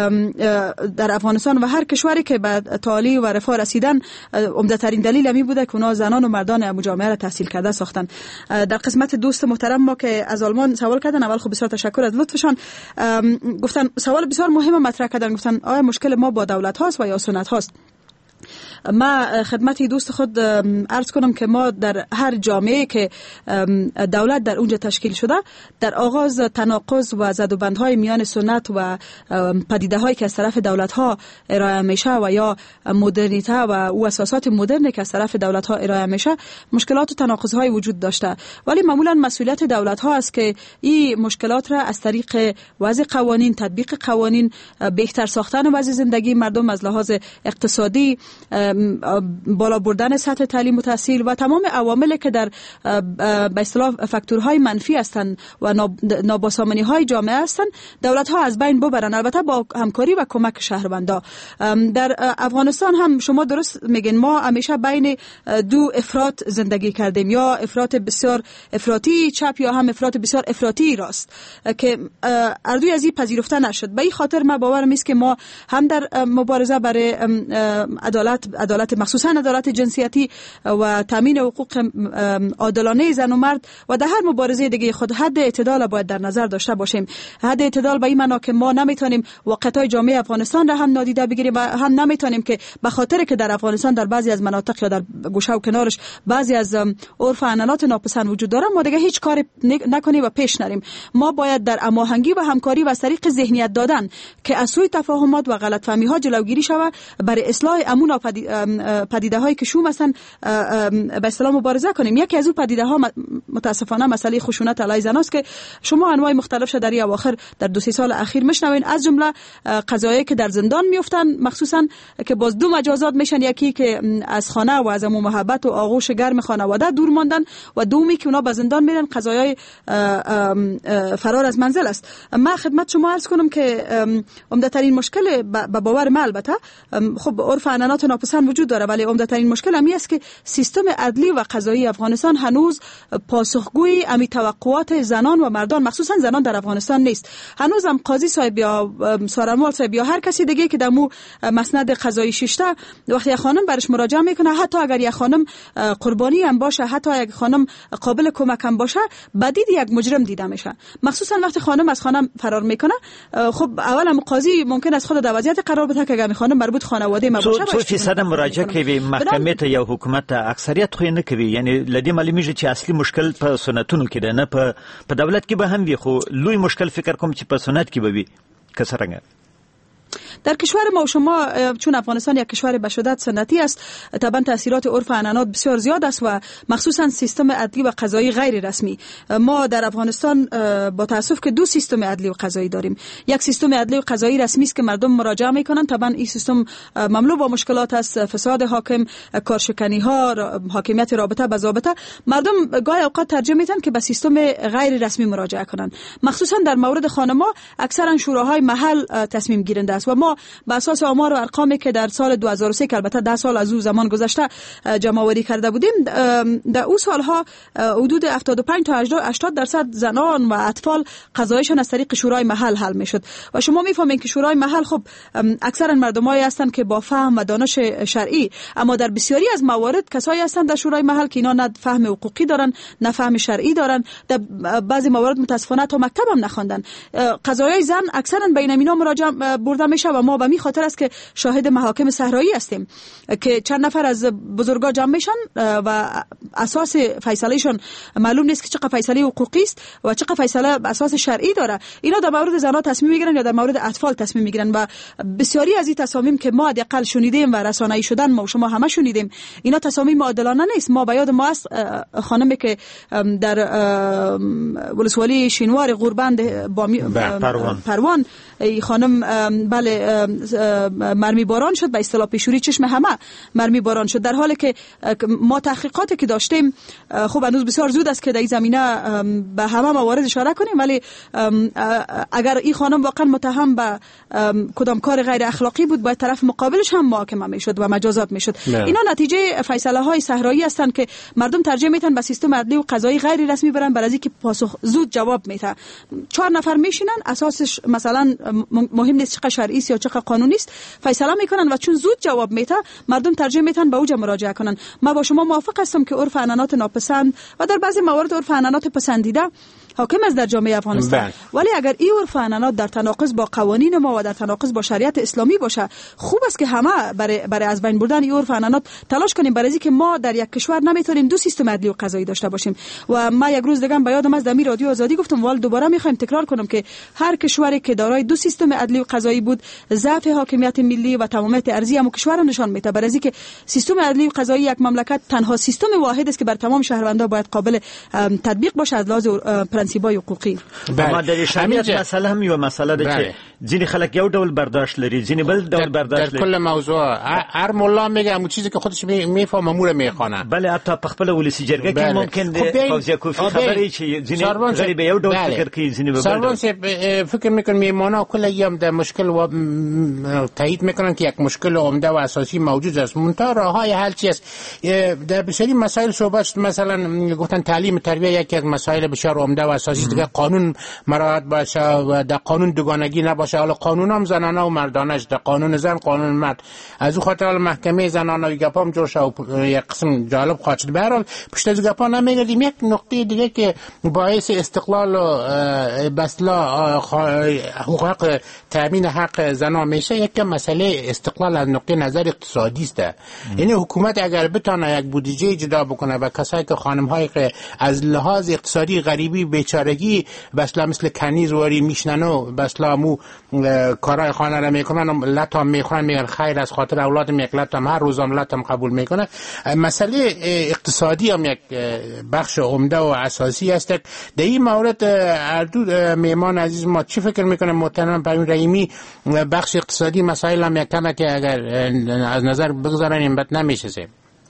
در افغانستان و هر کشوری که به تعالی و رفاه رسیدن عمده ترین دلیل همین بوده که اونا زنان و مردان جامعه را تحصیل کرده ساختن. در قسمت دوست محترم ما که از آلمان سوال کردن، اول خب بسیار تشکر از لطفشان. گفتن سوال بسیار مهم مطرح کردن، گفتن آیا مشکل ما با دولت هاست و یا سنت هاست؟ ما خدمت دوست خود عرض کنم که ما در هر جامعه که دولت در اونجا تشکیل شده، در آغاز تناقض و زدوبندهای میان سنت و پدیده هایی که از طرف دولت ها ارائه میشه و یا مدرنیته و او اساسات مدرن که از طرف دولت ها ارائه میشه، مشکلات و تناقض های وجود داشته، ولی معمولا مسئولیت دولت ها است که این مشکلات را از طریق وضع قوانین، تطبیق قوانین، بهتر ساختن وضع زندگی مردم از لحاظ اقتصادی، بالا بردن سطح تعلیم و تحصیل و تمام عواملی که در به اصطلاح فاکتورهای منفی هستند و نابسامانی های جامعه هستند، دولت ها از بین ببرن، البته با همکاری و کمک شهروندا. در افغانستان هم شما درست میگین، ما همیشه بین دو افراط زندگی کردیم، یا افراط بسیار افراطی چپ یا هم افراط بسیار افراطی راست که اردوی از این پذیرفته نشد. به این خاطر ما باورم است که ما هم در مبارزه برای عدالت مخصوصا عدالت جنسیتی و تامین حقوق عادلانه زن و مرد و در هر مبارزه دیگه خود حد اعتدال باید در نظر داشته باشیم. حد اعتدال به این معنی که ما نمیتونیم واقعیت‌های جامعه افغانستان را هم نادیده بگیریم و هم نمیتونیم که به خاطر که در افغانستان در بعضی از مناطق یا در گوشه و کنارش بعضی از عرف و عنعنات ناپسند وجود داره، ما دیگه هیچ کاری نکنیم و پیش نریم. ما باید در هماهنگی و همکاری و از طریق ذهنیت دادن که از سوی تفاهمات و غلطفهمی‌ها جلوگیری شود برای اصلاح امون پدیده هایی که شوم هستن به اصطلاح مبارزه کنیم. یکی از اون پدیده ها متاسفانه مسئله خشونت علیه زن است که شما انواع مختلف در این اواخر در 2-3 سال اخیر میشنوین، از جمله قضایایی که در زندان میافتن، مخصوصا که باز دو مجازات میشن، یکی که از خانه و از امو محبت و آغوش گرم خانواده دور ماندن و دومی که اونا به زندان میرن قضایای فرار از منزل است. من خدمت شما عرض کنم که عمده ترین مشکل به باور من، البته خب عرف عنعنات ناپسند وجود داره، ولی عمده ترین مشکل همی است که سیستم عدلی و قضایی افغانستان هنوز پاسخگوی امی توقعات زنان و مردان مخصوصا زنان در افغانستان نیست. هنوز هم قاضی صاحب یا سارنوال صاحب یا هر کسی دیگه که دمو مسند قضایی شیشته وقتی خانم برش مراجعه میکنه، حتی اگر یک خانم قربانی هم باشه، حتی یک خانم قابل کمک هم باشه، بدید یک مجرم دیده میشه. مخصوصا وقتی خانم از خانه فرار میکنه، خب اولا قاضی ممکن است خود در وضعیت قرار بده که اگر خانم مربوط خانواده ما باشه، تو فیصد مراجعه کوي محکمه ته یا حکومت ته اکثریت خو نه کوي، یعنی لدی معلومیږي چې اصلي مشکل په سنتونو کې ده، نه په دولت کې به هم وي، خو لوی مشکل فکر کوم چې په سنت کې به وي که څنګه. در کشور ما و شما چون افغانستان یک کشور به شدت سنتی است، طبعا تاثیرات عرف و عنعنات بسیار زیاد است و مخصوصا سیستم عدلی و قضایی غیر رسمی. ما در افغانستان با تاسف که دو سیستم عدلی و قضایی داریم. یک سیستم عدلی و قضایی رسمی است که مردم مراجعه میکنن، طبعا این سیستم مملو با مشکلات است، فساد حاکم، کارشکنی ها، حاکمیت رابطه به ضابطه. مردم گاهی اوقات ترجیح میدن که به سیستم غیر رسمی مراجعه کنن. مخصوصا در مورد خانم‌ها اکثرا شوراهای محل تصمیم گیرنده است و ما ما به اساس آمار و ارقامی که در سال 2003 که البته 10 سال از او زمان گذشته جمع آوری کرده بودیم، در اون سالها حدود 75 تا 80% زنان و اطفال قضایشان از طریق شورای محل حل میشد و شما میفهمین که شورای محل خب اکثرا مردمایی هستند که با فهم و دانش شرعی، اما در بسیاری از موارد کسایی هستند در شورای محل که اینا نه فهم حقوقی دارن نه فهم شرعی دارن، در بعضی موارد متاسفانه تا مکتب هم نخواندن. قضایای زن اکثرا بین اینا مراجعه برده میشه و ما به می خاطر است که شاهد محاکم صحرایی هستیم که چند نفر از بزرگا جمع میشن و اساس فیصلهشون معلوم نیست که چقدر فیصله حقوقی است و چقدر فیصله اساس شرعی داره. اینا در مورد زنان تصمیم میگیرن یا در مورد اطفال تصمیم میگیرن و بسیاری از این تصامیم که ما حداقل شنیدیم و رسانه‌ای شدن ما و شما همه شنیدیم، اینا تصامیم عادلانه نیست. ما به یاد ما است خانمی که در ولسوالی شینوار غوربند پروان خانم بله مرمی باران شد، به اصطلاح پیشوری چشم همه مرمی باران شد، در حالی که ما تحقیقاتی که داشتیم خب هنوز بسیار زود است که در این زمینه به همه موارد اشاره کنیم، ولی اگر این خانم واقعا متهم به کدام کار غیر اخلاقی بود باید طرف مقابلش هم محاکمه میشد و مجازات میشد. اینا نتیجه فیصله های صحرایی هستند که مردم ترجیح میتن به سیستم عدلی و قضایی غیر رسمی برن برای اینکه پاسخ زود جواب میده. 4 نفر میشینن اساسش مثلا مهم نیست چقدر شرعی است یا چقدر قانونی است، فیصله میکنن و چون زود جواب میده مردم ترجیح میتن به اوج مراجعه کنن. ما با شما موافق هستم که عرف عنعنات ناپسند و در بعضی موارد عرف عنعنات پسندیده حاکم است در جامعه افغانستان، ولی اگر این عرف عنعنات در تناقض با قوانین ما و در تناقض با شریعت اسلامی باشه، خوب است که همه برای از بین بردن این عرف عنعنات تلاش کنیم، برای اینکه ما در یک کشور نمیتونیم دو سیستم عدلی و قضایی داشته باشیم. و ما یک روز دیگه به یادم از در رادیو آزادی گفتم ولی دوباره میخوایم تکرار کنم که هر کشوری که دارای دو سیستم عدلی و قضایی بود ضعف حاکمیت ملی و تمامیت ارضی هم کشور نشان میده، برای اینکه سیستم عدلی و قضایی یک مملکت تنها سیستم واحد است که بر تمام شهروندان باید قابل تطبیق باشه از لحاظ پرنسیپ‌های حقوقی. اما در شریعت مسئله هم یو مسئله ده که ځینې خلک یو ډول برداشت لري، ځینې بل ډول برداشت لري. در کل موضوع هر مولا میگه همون چیزی که خودش میفهمه مو رو میخونه. بله حتی په خپل ولسی جرګه کې ممکن ده فوزیه کوفی خبرې چې ځینې غړي به یو ډول فکر کوي، ځینې به بل ډول فکر میکنن. میمانا کلی هم در مشکل و تایید میکنن که یک مشکل عمده و اساسی موجود است، منتها راههای حل چی است؟ در بسیاری مسائل صحبت مثلا گفتن تعلیم تربیه یکی از مسائل بسیار عمده و اساسی است. قانون مراعات باشه و در قانون دوگانگی نباشه. حالا قانون هم زنانه و مردانه است، در قانون زن قانون مرد. از اون خاطر محکمه زنانه گپا هم جور شد و یک قسم جالب خواهد شد. به هر حال پشت از گپا نمیگردیم. یک نقطه دیگه که باعث استقلال و بسلا حقوق تامین حق زنان میشه، یک مسئله استقلال از نقطه نظر اقتصادی است. یعنی حکومت اگر بتونه یک بودجه جدا بکنه و کسایی که خانم های که از لحاظ اقتصادی غریبی بیچارگی بسلا مثل کنیز واری میشنن بسلا مو کارهای خانه را میکنن، لطم میخورن، میگن خیر از خاطر اولادم یک لطم هر روزم لطم قبول میکنه. مسئله اقتصادی هم یک بخش عمده و اساسی است. در این مورد اردو میمان عزیز ما چی فکر میکنه محترم پروین رحیمی؟ بخش اقتصادی مسائل هم یک کمه که اگر از نظر بگذارن این بد نمیشه.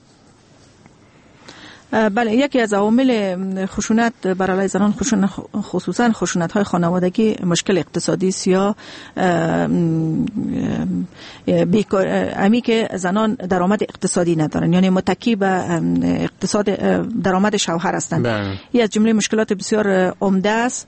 بله، یکی از عوامل خشونت بر علیه زنان، خصوصا خشونت های خانوادگی، مشکل اقتصادی است یا امی که زنان درآمد اقتصادی ندارن، یعنی متکی به اقتصاد درآمد شوهر هستند. این از جمله مشکلات بسیار عمده است،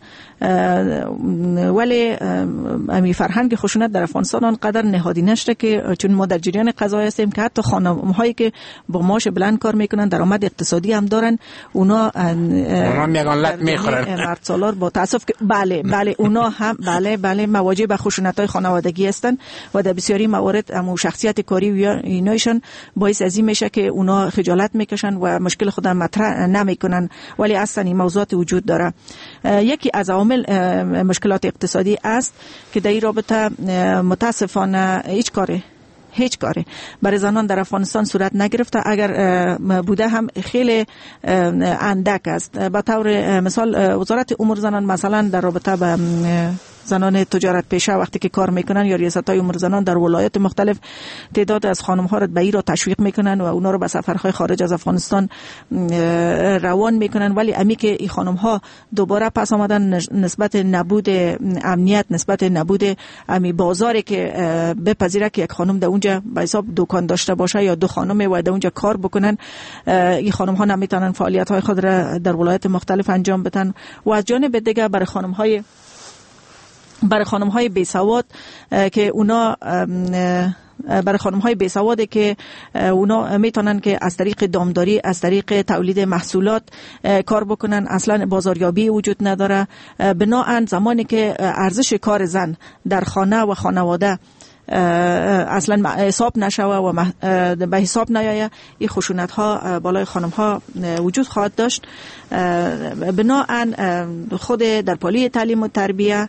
ولی امی فرهنگ خشونت در افغانستان آنقدر نهادی نشده که چون ما در جریان قضایی هستیم که حتی خانم هایی که با معاش بلند کار میکنن درآمد اقتصادی هم دارن، اونا میگن لط میخورن مرد سالار با تاسف که بله اونا هم بله مواجه به خشونت های خانوادگی هستن و در بسیاری موارد هم شخصیت کاری و اینایشان باعث از این میشه که اونا خجالت میکشن و مشکل خود مطرح نمیکنن، ولی اصلا این موضوعات وجود داره. یکی از عوامل مشکلات اقتصادی است که در این رابطه متاسفانه هیچ کاری برای زنان در افغانستان صورت نگرفته، اگر بوده هم خیلی اندک است. به طور مثال وزارت امور زنان مثلا در رابطه به زنان تجارت پیشه وقتی که کار میکنن یا ریاست‌های امور زنان در ولایات مختلف تعداد از خانم‌ها را به این را تشویق میکنن و اونا رو به سفرهای خارج از افغانستان روان میکنن، ولی امی که این خانم‌ها دوباره پس آمدن نسبت نبود امنیت، نسبت نبود امی بازاری که بپذیره که یک خانم در اونجا به حساب دکان داشته باشه یا دو خانم و در اونجا کار بکنن، این خانم‌ها نمیتونن فعالیت‌های خود را در ولایات مختلف انجام بدن. و از جانب دیگه برای خانم‌های بیسواد که اونا برای خانم‌های بیسوادی که اونا میتونن که از طریق دامداری، از طریق تولید محصولات کار بکنن، اصلا بازاریابی وجود نداره. بناهن زمانی که ارزش کار زن در خانه و خانواده اصلا حساب نشوه و به حساب نیایه، این خشونت ها بالای خانم ها وجود خواهد داشت. بناهن خود در پالی تعلیم و تربیه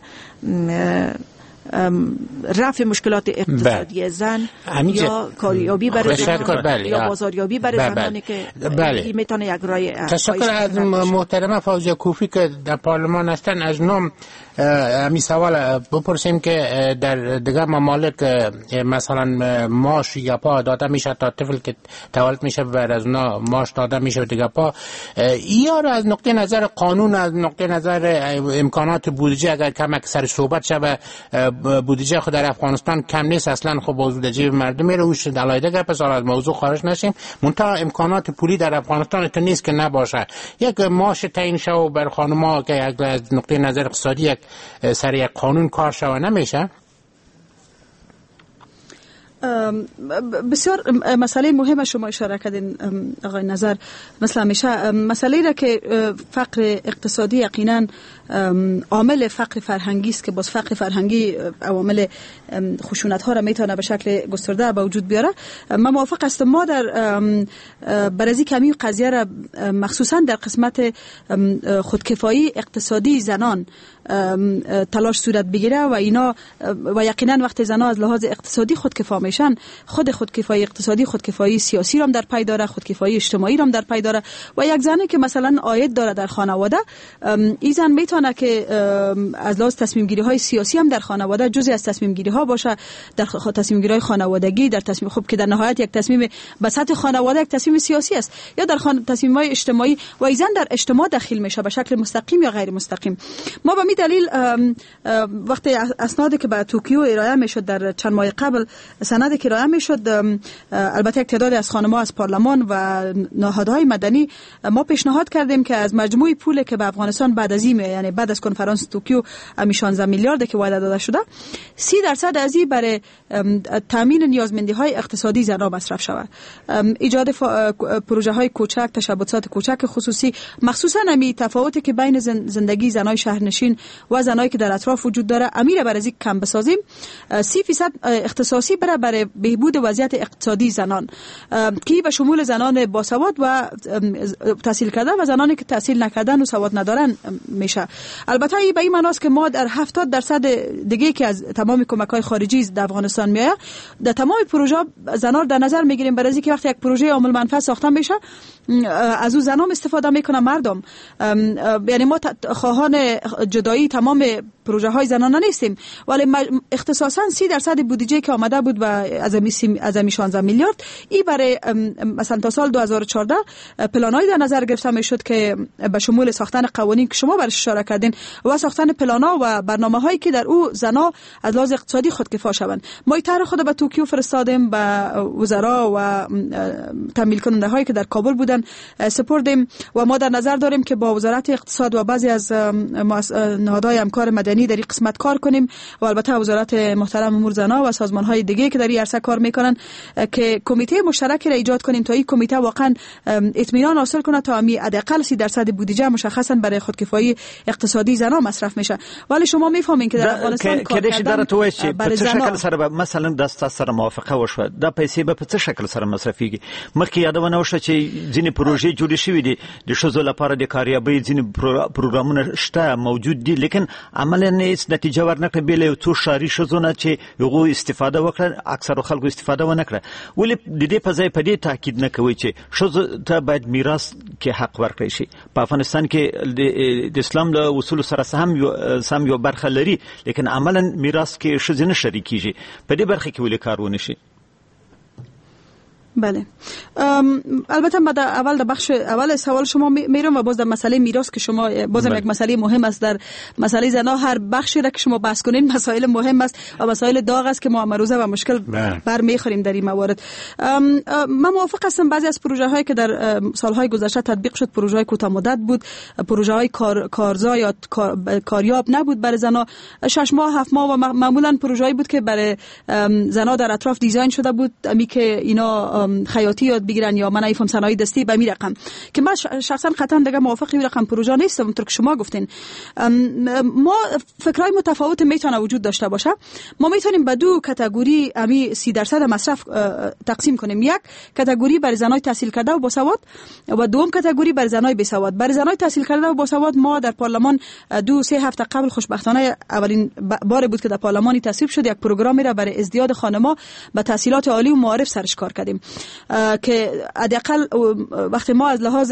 رفع مشکلات اقتصادی زن یا کاریابی برای زنان یا بازاریابی برای زنانی که میتونه یک رای. تشکر از محترمه فوزیه کوفی که در پارلمان هستن. از نام امی سوال بپرسیم که در دیگه ممالک مثلا ماش یا پا داده میشه تا طفل که تولد میشه بر از اونا ماش داده میشه دیگه پا، یا از نقطه نظر قانون، از نقطه نظر امکانات بودجه اگر کم اکثر صحبت شده، بودجه خود در افغانستان کم نیست اصلا، خب بازود جیب مردم میره اوش علایده گپ است، از موضوع خارج نشیم. منتها امکانات پولی در افغانستان تو نیست که نباشه. یک ماش تعیین شو بر خانم‌ها که از نقطه نظر اقتصادی یک سر یک قانون کار شو نمیشه. بسیار مسئله مهم شما اشاره کردین آقای نظر. مثل همیشه مسئله را که فقر اقتصادی یقینا عامل فقر فرهنگی است که باز فقر فرهنگی عوامل خشونت ها را میتونه به شکل گسترده به وجود بیاره. من موافق هستم. ما در برازی کمی قضیه را مخصوصا در قسمت خودکفایی اقتصادی زنان تلاش صورت بگیره و اینا و یقینا وقتی زنان از لحاظ اقتصادی خودکفا میشن، خود خودکفایی اقتصادی خودکفایی سیاسی را هم در پی داره، خودکفایی اجتماعی را هم در پی داره. و یک زنی که مثلا عاید داره در خانواده، این زن میتونه که از لحاظ تصمیم گیری های سیاسی هم در خانواده جزئی از تصمیم گیری ها باشه، در تصمیم گیری های خانوادگی، در تصمیم خوب که در نهایت یک تصمیم به سطح خانواده یک تصمیم سیاسی است، یا در تصمیم های اجتماعی و این زن در اجتماع داخل میشه به شکل مستقیم یا غیر مستقیم. ما به می دلیل وقتی اسنادی که به توکیو ارائه میشد در چند ماه قبل، سندی که ارائه میشد، البته یک تعدادی از خانم‌ها از پارلمان و نهادهای مدنی، ما پیشنهاد کردیم که از مجموع پولی که به افغانستان بعد از این، یعنی بعد از کنفرانس توکیو 16 میلیارد که وعده داده شده، 30% از این برای تامین نیازمندی‌های اقتصادی زنان مصرف شود. ایجاد پروژه‌های کوچک، تشبثات کوچک خصوصی، مخصوصا امی تفاوتی که بین زندگی زنای شهرنشین و زنایی که در اطراف وجود داره امیر بر از این کم بسازیم. 30% اختصاصی برای بهبود وضعیت اقتصادی زنان که به شمول زنان باسواد و تحصیل کرده و زنانی که تحصیل نکردن و سواد ندارن میشه. البته این به این معناست که ما در 70% دیگه که از تمام کمک‌های خارجی در افغانستان میاد، در تمام پروژه زنان در نظر میگیریم، برای اینکه وقتی یک پروژه عامل منفعت ساخته میشه از اون زنان استفاده میکنه مردم. یعنی ما خواهان جدایی تمام پروژه های زنانه نیستیم، ولی اختصاصا 30% بودجه که آمده بود و از امی 16 میلیارد ای برای مثلا تا سال 2014 پلان‌های در نظر گرفته میشد که به شمول ساختن قوانین که شما برش اشاره کردین و ساختن پلان‌ها و برنامه‌هایی که در او زنا از لحاظ اقتصادی خودکفا شوند. ما طرح خود به توکیو فرستادیم، به وزرا و تمویل کننده هایی که در کابل بودن سپردیم و ما در نظر داریم که با وزارت اقتصاد و بعضی از نهادهای همکار مدنی در این قسمت کار کنیم و البته وزارت محترم امور زنا و سازمان‌های دیگه که در این عرصه کار میکنن که کمیته مشترکی را ایجاد کنیم تا این کمیته واقعا اطمینان حاصل کنه تا می حداقل 30% بودجه مشخصا برای خودکفایی اقتصادی زنا مصرف میشه. ولی شما میفهمین که در افغانستان کار کردن په څه شکل سره مثلا د سره موافقه وشوه د پیسې به په څه شکل سره مصرفيږي. مخکې یادونه وشوه چې ځینې پروژې جوړې شوې دي د ښځو لپاره د کاریابۍ ځینې پروګرامونه شته موجود دي، لیکن عملاً هیڅ نتیجه ورنکړه. بل یو څو ښاري ښځو نه چې هغوی استفاده وکړه، اکثر خلکو استفاده ونه کړه. ولې د دې په ځای په دې تاکید نه کوي چې ښځو ته باید میراث کې حق ورکړي شي. په افغانستان کې د اسلام د اصول سره سم یو برخه لري، لیکن عملاً میراث کې ښځې نه شریکېږي. په دې برخه کې ولې کار ونه شي؟ بله، البته ما در اول بخش اول سوال شما میرم و باز در مسئله میراث که شما بازم یک مسئله مهم است در مسئله زنا. هر بخشی را که شما بحث کنین مسائل مهم است و مسائل داغ است که ما امروزه و مشکل بر میخوریم در این موارد. من موافق هستم بعضی از پروژه هایی که در سالهای گذشته تطبیق شد پروژه های کوتاه مدت بود، پروژه های کارزا یا کاریاب نبود برای زنا. 6 ماه 7 ماه و معمولا پروژه هایی بود که برای زنا در اطراف دیزاین شده بود، امی که اینا خیاطی یاد بگیرن یا من ایفم صنایع دستی به می رقم که من شخصا قطعا دیگه موافق این رقم پروژه نیستم. اونطور که شما گفتین ما فکرای متفاوت میتونه وجود داشته باشه. ما میتونیم به دو کاتگوری امی 30% مصرف تقسیم کنیم. یک کاتگوری برای زنای تحصیل کرده و باسواد و دوم کاتگوری برای زنای بیسواد. برای زنای تحصیل کرده و باسواد ما در پارلمان 2-3 هفته قبل خوشبختانه اولین بار بود که در پارلمانی تصویب شد یک پروگرامی را برای ازدیاد خانم‌ها به تحصیلات عالی و معارف سرش کار کردیم که حداقل وقتی ما از لحاظ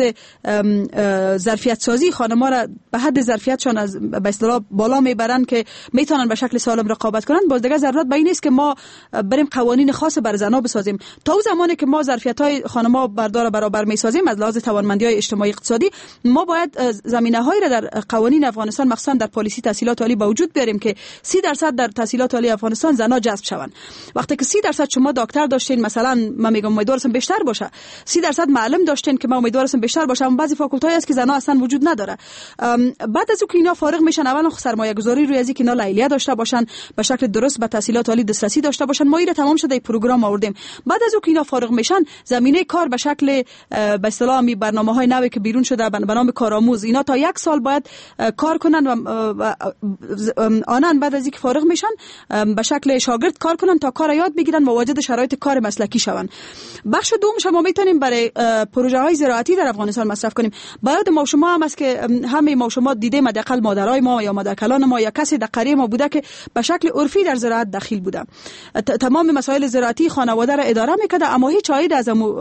ظرفیت سازی خانم‌ها را به حد ظرفیتشان از به اصطلاح بالا میبرن که میتونن به شکل سالم رقابت کنن، باز دیگه ضرورت به این نیست که ما بریم قوانین خاص بر زنها بسازیم. تا اون زمانی که ما ظرفیت‌های خانم‌ها برابر میسازیم از لحاظ توانمندی‌های اجتماعی اقتصادی، ما باید زمینه‌هایی را در قوانین افغانستان مخصوصا در پالیسی تحصیلات عالی به وجود بیاریم که 30% در تحصیلات عالی افغانستان زنها جذب شوند. وقتی که 30% شما دکتر داشتین، مثلا من میگم امیدوارم بیشتر باشه، 30% معلم داشتین که من امیدوارم بیشتر باشه، اما بعضی فاکولت‌های هست که زنها اصلا وجود نداره. بعد از اینکه اینا فارغ میشن اولا سرمایه‌گذاری روی از اینکه اینا لیلیه داشته باشن، به شکل درست به تحصیلات عالی دسترسی داشته باشن، ما اینا تمام شده پروگرام آوردیم. بعد از اینکه اینا فارغ میشن زمینه کار به شکل به اصطلاح می برنامه‌های نوی که بیرون شده به نام کارآموز، اینا تا 1 سال باید کار کنن و آنن بعد از اینکه فارغ میشن به شکل شاگرد کار کنن تا کار یاد بگیرن و واجد شرایط کار مسلکی شون. بخش دومش ما میتونیم برای پروژه های زراعتی در افغانستان مصرف کنیم. باید ما شما هم است که همه ما شما دیدیم حداقل مادرای ما یا مادرکلان ما یا کسی در قریه ما بوده که به شکل عرفی در زراعت دخیل بوده، تمام مسائل زراعتی خانواده را اداره میکرده اما هیچ عاید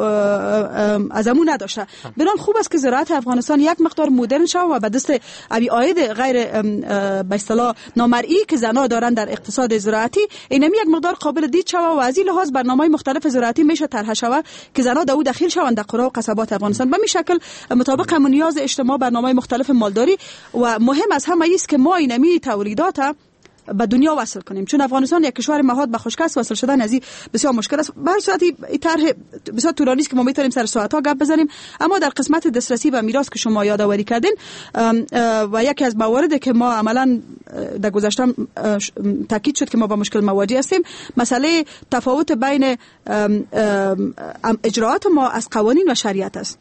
از امو نداشته. بنان خوب است که زراعت افغانستان یک مقدار مدرن شود و به دست ابی عاید غیر به اصطلاح نامرئی که زنا دارن در اقتصاد زراعتی اینمی یک مقدار قابل دید شود و از این لحاظ برنامه‌های مختلف زراعتی میشه طرح شود که زنا داو داخل شوند در قرى و قصبات افغانستان. به این شکل مطابق همون نیاز اجتماع برنامه‌های مختلف مالداری و مهم از همه است که ما اینمی تولیدات به دنیا وصل کنیم، چون افغانستان یک کشور مهاد به خشکست وصل شدن از این بسیار مشکل است. به هر صورت این طرح بسیار طولانی است که ما میتونیم سر ساعت‌ها گپ بزنیم، اما در قسمت دسترسی به میراث که شما یادآوری کردین و یکی از مواردی که ما عملاً در گذشته تاکید شد که ما با مشکل مواجه هستیم، مسئله تفاوت بین اجراعات ما از قوانین و شریعت است.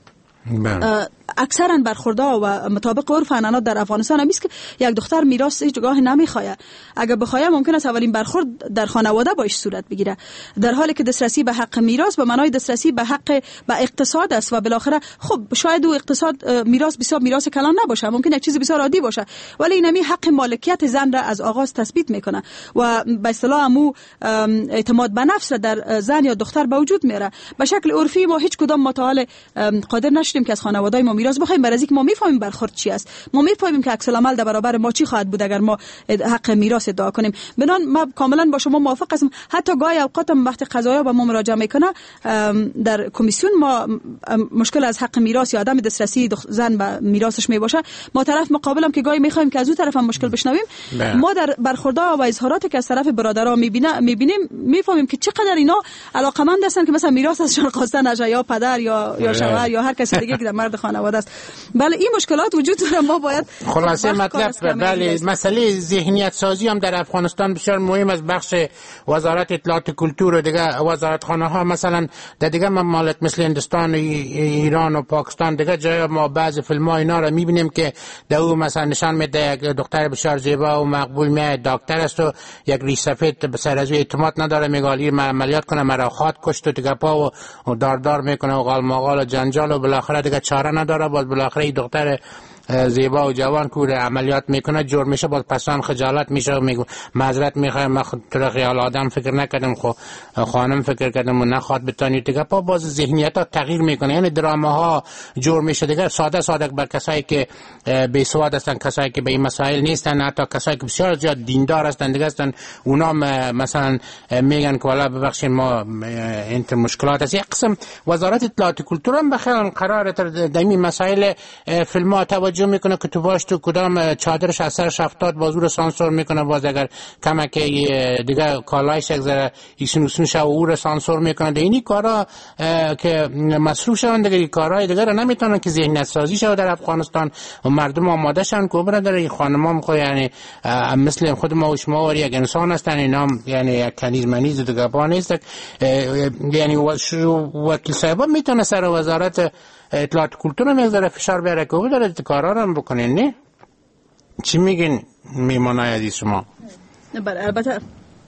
اکثرا برخوردها و مطابق عرف عنعنات در افغانستان همیست که یک دختر میراث هیچ جگاه نمیخواد. اگر بخواد ممکن است اولین برخورد در خانواده باش صورت بگیره، در حالی که دسترسی به حق میراث به معنای دسترسی به حق به اقتصاد است و بالاخره خب شاید او اقتصاد میراث بسیار میراث کلان نباشه، ممکن یک چیز بسیار عادی باشه، ولی اینمی حق مالکیت زن را از آغاز تثبیت میکنه و به اصطلاح مو اعتماد به نفس را در زن یا دختر به وجود میاره. به شکل عرفی ما هیچ کدام متعال قادر نشدیم که از خانواده‌های ما میراث بخوایم، برای اینکه ما میفهمیم برخورد چی است، ما میفهمیم که عکس العمل در برابر ما چی خواهد بود اگر ما حق میراث ادعا کنیم. بنان ما کاملا با شما موافق هستم. حتی گاهی اوقات وقتی قضایا به ما مراجعه میکنه در کمیسیون ما مشکل از حق میراث یا عدم دسترسی زن به میراثش میباشه، ما طرف مقابلم که گاهی میخوایم که از اون طرف هم مشکل بشنویم، ما در برخوردها و اظهاراتی که از طرف برادرها میبینیم میفهمیم که چقدر اینا علاقمند هستن که مثلا میراث ازشون خواسته نشه، یا پدر یا شوهر یا هر کسی دیگه که در مرد خانواده است. بله این مشکلات وجود داره، ما باید خلاصه مطلب بله مسئله ذهنیت سازی هم در افغانستان بسیار مهم است. بخش وزارت اطلاعات کلتور و دیگه وزارت خانه ها مثلا در دیگه ممالک مثل هندوستان و ایران و پاکستان دیگه جای ما بعض فیلم ها اینا رو میبینیم که در اون مثلا نشان میده یک دختر بسیار زیبا و مقبول میاد دکتر است و یک ریش سفید به سر از اعتماد نداره میگالی عملیات کنه مرا خاط کشت و دیگه پا و داردار میکنه و غال مغال و جنجال و بالاخره دیگه چاره نداره، باز بالاخره دختر زیبا و جوان کور عملیات میکنه جور میشه باز پسان خجالت میشه و میگه معذرت میخوام من طور خیال آدم فکر نکردم خانم فکر کردم و نخواد بتانی دیگه باز ذهنیت ها تغییر میکنه. یعنی دراما ها جور میشه دیگه ساده بر کسایی که بی سواد هستن، کسایی که به این مسائل نیستن، حتی کسایی که بسیار زیاد دیندار هستن دیگه هستن، اونا مثلا میگن که والا ببخشید ما انت مشکلات است. یک قسم وزارت اطلاعات و کلتور هم بخیر قراره در این مسائل فیلم ها توجه میکنه که تو باش تو کدام چادرش اثرش افتاد بازور سانسور میکنه، باز اگر کمک دیگه کالایش یک ذره ایسون شو او رو سانسور میکنه. اینی کارا که مصروف شون دیگه کارهای دیگه رو نمیتونن که ذهنیت سازی شود در افغانستان و مردم آماده شن که برادر این خانمام خو یعنی مثل خود ما و شما و یک انسان هستن، اینا یعنی یک کنیز منیز دیگه با نیست. یعنی وکیل صاحب میتونه سر وزارت اطلاعات کلتور هم یک ذره فشار بیاره که بداره کارا رو هم بکنین. نه چی میگین میمانای عزیز شما؟ بله البته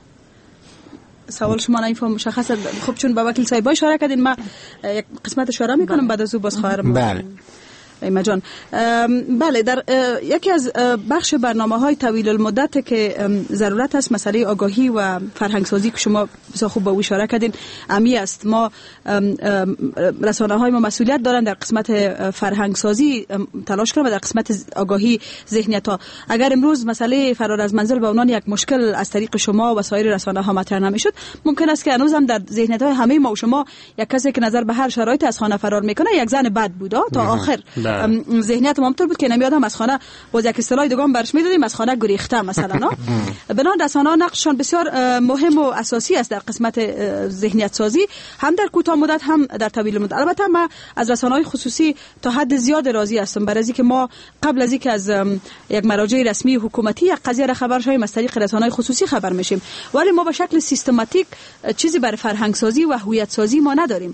سوال شما نمیفهم مشخصه. خب چون با وکیل صاحب اشاره کردین ما یک قسمت اشاره میکنم بعد از او باز خواهرم. بله ایما جان. بله در یکی از بخش برنامه‌های طویل المدت که ضرورت است مسئله آگاهی و فرهنگ سازی که شما بسیار خوب با اشاره کردین امی است. ما رسانه‌های ما مسئولیت دارن در قسمت فرهنگ سازی تلاش کنیم و در قسمت آگاهی ذهنیت‌ها. اگر امروز مسئله فرار از منزل به عنوان یک مشکل از طریق شما و سایر رسانه‌ها مطرح نمی‌شد، ممکن است که هنوز هم در ذهنیت‌های همه ما و شما یک کسی که نظر به هر شرایطی از خانه فرار میکنه یک زن بد بوده تا آخر ذهنیت ما همطور بود که نمیادم از خانه باز یک اصطلاح دیگه برش میدادیم از خانه گریخته مثلا. بنابراین رسانه‌ها نقششان بسیار مهم و اساسی است در قسمت ذهنیت سازی هم در کوتاه مدت هم در طویل مدت. البته ما از رسانه‌های خصوصی تا حد زیاد راضی هستم برای اینکه ما قبل از اینکه از یک مراجع رسمی حکومتی یک قضیه را خبر شویم از طریق رسانه‌های خصوصی خبر میشیم، ولی ما به شکل سیستماتیک چیزی برای فرهنگ سازی و هویت سازی ما نداریم.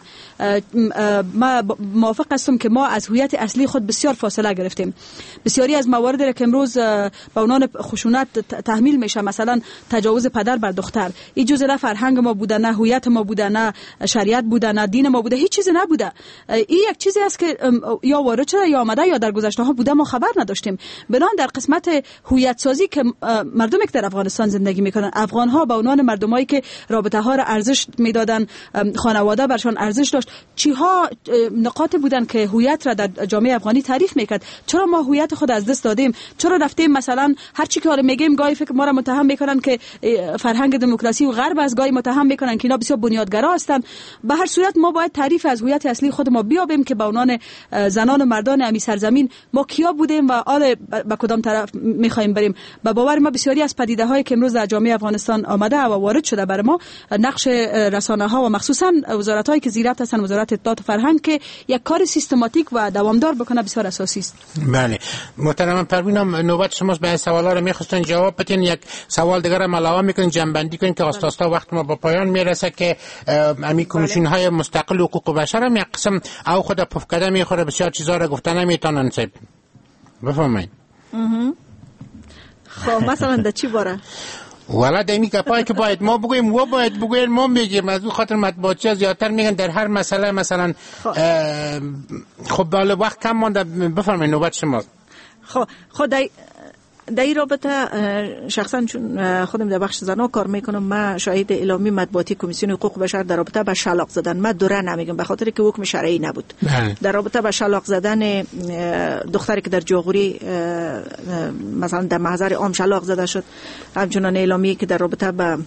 ما موافق هستم که ما از هویت اصلی خود بسیار فاصله گرفتیم. بسیاری از موارد که امروز به عنوان خشونت تحمیل میشه، مثلا تجاوز پدر بر دختر، این جزء نه فرهنگ ما بوده، نه هویت ما بوده، نه شریعت بوده، نه دین ما بوده، هیچ چیزی نبوده. این یک چیزی است که یا وارد شده یا آمده یا در گذشته ها بوده، ما خبر نداشتیم. بنان در قسمت هویت سازی که مردمی که در افغانستان زندگی میکنن، افغان ها به عنوان مردمایی که رابطه ها را ارزش میدادن، خانواده برشان ارزش داشت، چیها نقاط بودن که هویت را در جامعه افغانی تعریف میکرد. چرا ما هویت خود از دست دادیم؟ چرا رفتیم مثلا هر چی که میگیم گاهی فکر ما را متهم میکنن که فرهنگ دموکراسی و غرب از گاهی متهم میکنن که اینا بسیار بنیادگرا هستند. به هر صورت ما باید تعریف از هویت اصلی خود ما بیابیم که به عنوان زنان و مردان امی سرزمین ما کیا بودیم و آل به کدام طرف میخوایم بریم. به باور ما بسیاری از پدیده هایی که امروز در جامعه افغانستان آمده و وارد شده برای ما، نقش رسانه ها و مخصوصا وزارت هایی که زیرت هستن، وزارت اطلاعات و فرهنگ که یک کار سیستماتیک و دوامدار بکنه بسیار اساسی است. بله محترم پروینم، نوبت شماست. به سوالا رو میخواستن جواب بدین. یک سوال دیگه رو علاوه میکنین جنبندی کنین که آستا وقت ما با پایان میرسه که امی کمیسیون های مستقل حقوق بشر هم یک قسم او خود پفکده میخوره، بسیار چیزا رو گفتن نمیتونن. صاحب بفرمایید. خب مثلا در چی باره؟ والا دمی گپایی که باید ما بگویم و باید بگویم ما میگیم، از اون خاطر مطبوعاتچی زیادتر میگن در هر مسئله مثلا. خب بالا وقت کم مونده، بفرمایید نوبت شماست. خب در این رابطه شخصا چون خودم در بخش زنان کار میکنم، من شاهد اعلامی مطبوعاتی کمیسیون حقوق بشر در رابطه با شلاق زدن، من دوره نمیگم به خاطر که حکم شرعی نبود، در رابطه با شلاق زدن دختری که در جاغوری مثلا در محضر عام شلاق زده شد، همچنان اعلامی که در رابطه با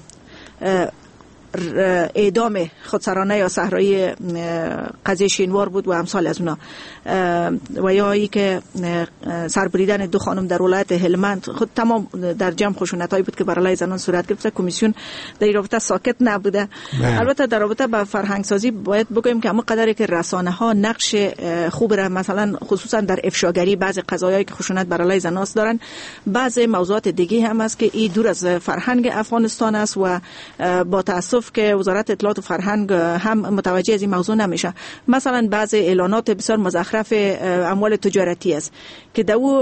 اعدام خودسرانه یا صحرایی قضیه شینوار بود و امثال از اونا، و یا ای که سربریدن دو خانم در ولایت هلمند، خود تمام در جمع خشونتایی بود که بر علیه زنان صورت گرفته. کمیسیون در این رابطه ساکت نبوده. البته در رابطه با فرهنگ سازی باید بگویم که اما قدری که رسانه ها نقش خوب را مثلا خصوصا در افشاگری بعضی قضایایی که خشونت بر علیه زنان دارن، بعضی موضوعات دیگه هم است که این دور از فرهنگ افغانستان است و با تاسف که وزارت اطلاعات و فرهنگ هم متوجه از این موضوع نمیشه. مثلا بعضی اعلانات بسیار مزخرف اموال تجارتی است که دو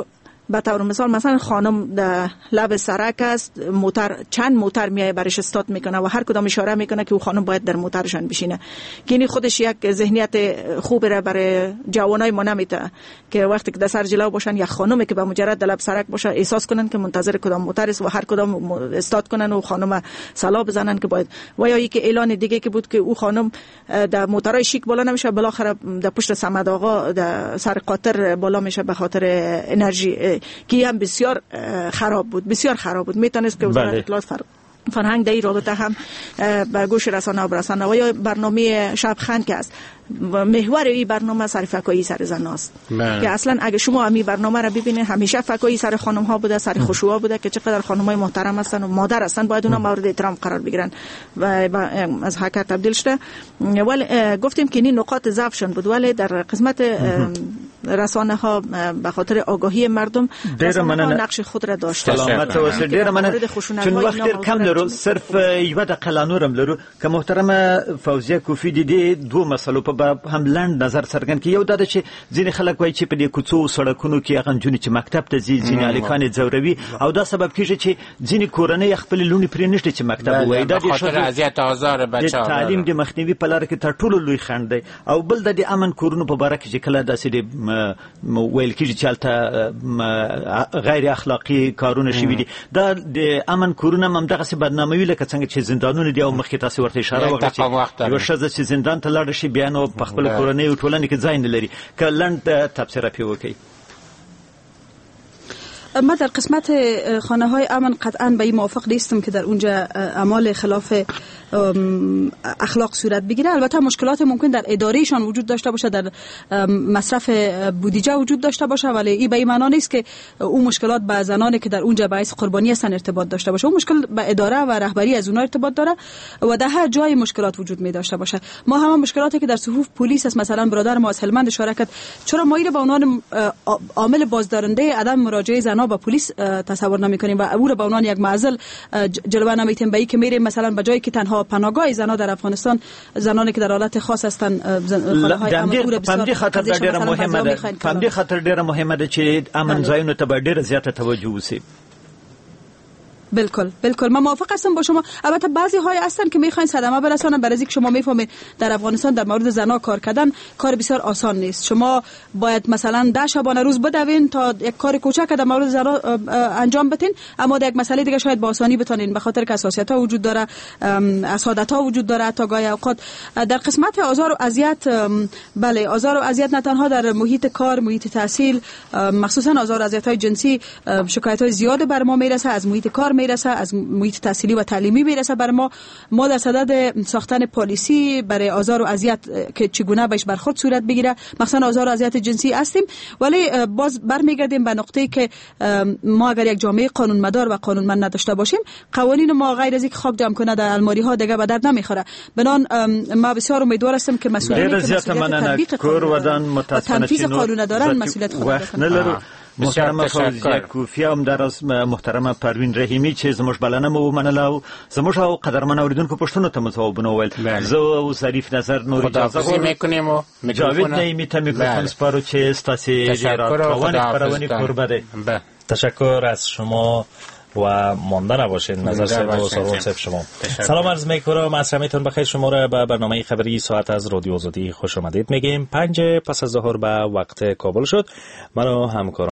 به طور مثلا خانم در لب سرک است، چند موتر میای برش استاد میکنه و هر کدام اشاره میکنه که او خانم باید در موترشان بشینه، که این خودش یک ذهنیت خوب را برای جوانای ما نمیده که وقتی که در سر جلو باشن یک خانمی که به مجرد در لب سرک باشه احساس کنن که منتظر کدام موتر است و هر کدام استاد کنن و خانم سلا بزنن که باید. و یا یک اعلان دیگه که بود که او خانم در موترای شیک بالا نمیشه، بالاخره در پشت صمد آقا در سر قاطر بالا میشه به خاطر انرژی که هم بسیار خراب بود. میتونست که وزارت اطلاعات فرهنگ در این رابطه هم به گوش رسانه و برسانه. و یا برنامه شبخند که است، محور این برنامه سر فکایی سر زن است که اصلا اگه شما همین برنامه را ببینید همیشه فکایی سر خانم ها بوده، سر خشوع بوده که چقدر خانم های محترم هستن و مادر هستن، باید اونا مورد احترام قرار بگیرن و از حقیقت تبدیل شده. ولی گفتیم که این نقاط ضعفشون بود، ولی در قسمت رسانه ها به خاطر آگاهی مردم نقش خود را داشته. سلامت و ډیر مننه. چون وخت کم لرو، صرف یو دقیقه نورم لرو که محترمه فوزیه کوفی دي دوه مسلو په هم لاند نظر څرګند کی. یو دا چې ځینې خلک وایي چې په دې کوڅو سړکونو کې هغه نجونې چې مکتب ته ځي، ځینې الکان ځوروي او دا سبب کیږي چې ځینې کورنۍ خپل لونی پرې نشته چې مکتب وایي. دا د خاطر اذیت آزار بچا تعلیم د مخنیوي په لار کې تر ټولو لوی خنډ دی. او بل د امن کورونو په باره کې چې کله داسې ویل کیږي چې البته غیر اخلاقی کارونه شوي دي، دا د امن کورونه هم دغه بدناموي لکه څنګه چې زندانونه دي. او مخکې تاسو ورته اشاره وکړه چې یو ښځه چې زندان ته لاړ شي بیا نو په خپل کورنۍ او ټولنې کې ځای نه لري. که لنډ تبصره پې وکړئ. ما در قسمت خانه های امن قطعا به این موافق نیستم که در اونجا اعمال خلاف اخلاق صورت بگیره. البته مشکلات ممکن در ادارهشان وجود داشته باشه، در مصرف بودجه وجود داشته باشه، ولی این به این معنا نیست که اون مشکلات با زنانی که در اونجا باعث قربانی هستن ارتباط داشته باشه. اون مشکل به اداره و رهبری از اونها ارتباط داره و در هر جای مشکلات وجود می داشته باشه. ما هم مشکلاتی که در صفوف پلیس است، مثلا برادر ما از هلمند اشاره کرد، چرا ما اینو به عنوان عامل بازدارنده عدم مراجعه زنا به پلیس تصور نمی‌کنیم و او را به عنوان یک معضل جلوه نمی‌تیم، به این که میریم مثلا به جایی که تنها پناهگاه زنا در افغانستان، زنانی که در حالت خاص هستند، خانه‌های امن پمدی خاطر ډیره مهمه ده. پمدی خاطر ډیره مهمه ده چې امن ځایونو ته ډیره زیاته توجه وشي. بالکل من موافق هستم با شما. البته بعضی های هستن که میخواین صدمه برسانن، برای اینکه شما میفهمید در افغانستان در مورد زنا کار کردن کار بسیار آسان نیست. شما باید مثلا 10 شبانه روز بدوین تا یک کار کوچک در مورد زنا انجام بدین، اما در یک مسئله دیگه شاید با آسانی بتونین، به خاطر که حساسیت ها وجود داره، اسادت ها وجود داره. تا گاهی اوقات در قسمت آزار و اذیت، بله آزار و اذیت نه تنها در محیط کار، محیط تحصیل، مخصوصا آزار و اذیت های جنسی شکایت های زیاد بر ما میرسه، از محیط کار میرسه، از محیط تحصیلی و تعلیمی میرسه بر ما. ما در صدد ساختن پالیسی برای آزار و اذیت که چگونه بهش برخورد صورت بگیره، مثلا آزار و اذیت جنسی هستیم، ولی باز برمیگردیم به نقطه‌ای که ما اگر یک جامعه قانونمدار و قانونمند نداشته باشیم، قوانین ما غیر از اینکه خاک جمع کنه در الماری ها دیگه به درد نمیخوره. بنان ما بسیار امیدوار هستم که مسئولین که تطبیق قانون دارن مسئولیت خود بکنن. محترمه فوزیه کوفی هم در از محترمه پروین رحیمی چې زموږ بلنه مو منله او زموږ او قدرمن اوریدونکو پښتنو ته متوابونه ویل. زه او ظریف نظر نور اجازه میکنیم و جاوید نعیمی ته میکروفون سپارو چې استاسي خبرونه قربه ده. تشکر از شما و مانده نباشید. نظر صاحب و سروان صاحب شما. سلام عرض میکنم، عصرتون بخیر. شما را به برنامه خبری ساعت از رادیو آزادی خوش آمدید میگیم. 5 پس از ظهر به وقت کابل شد. من و همکارم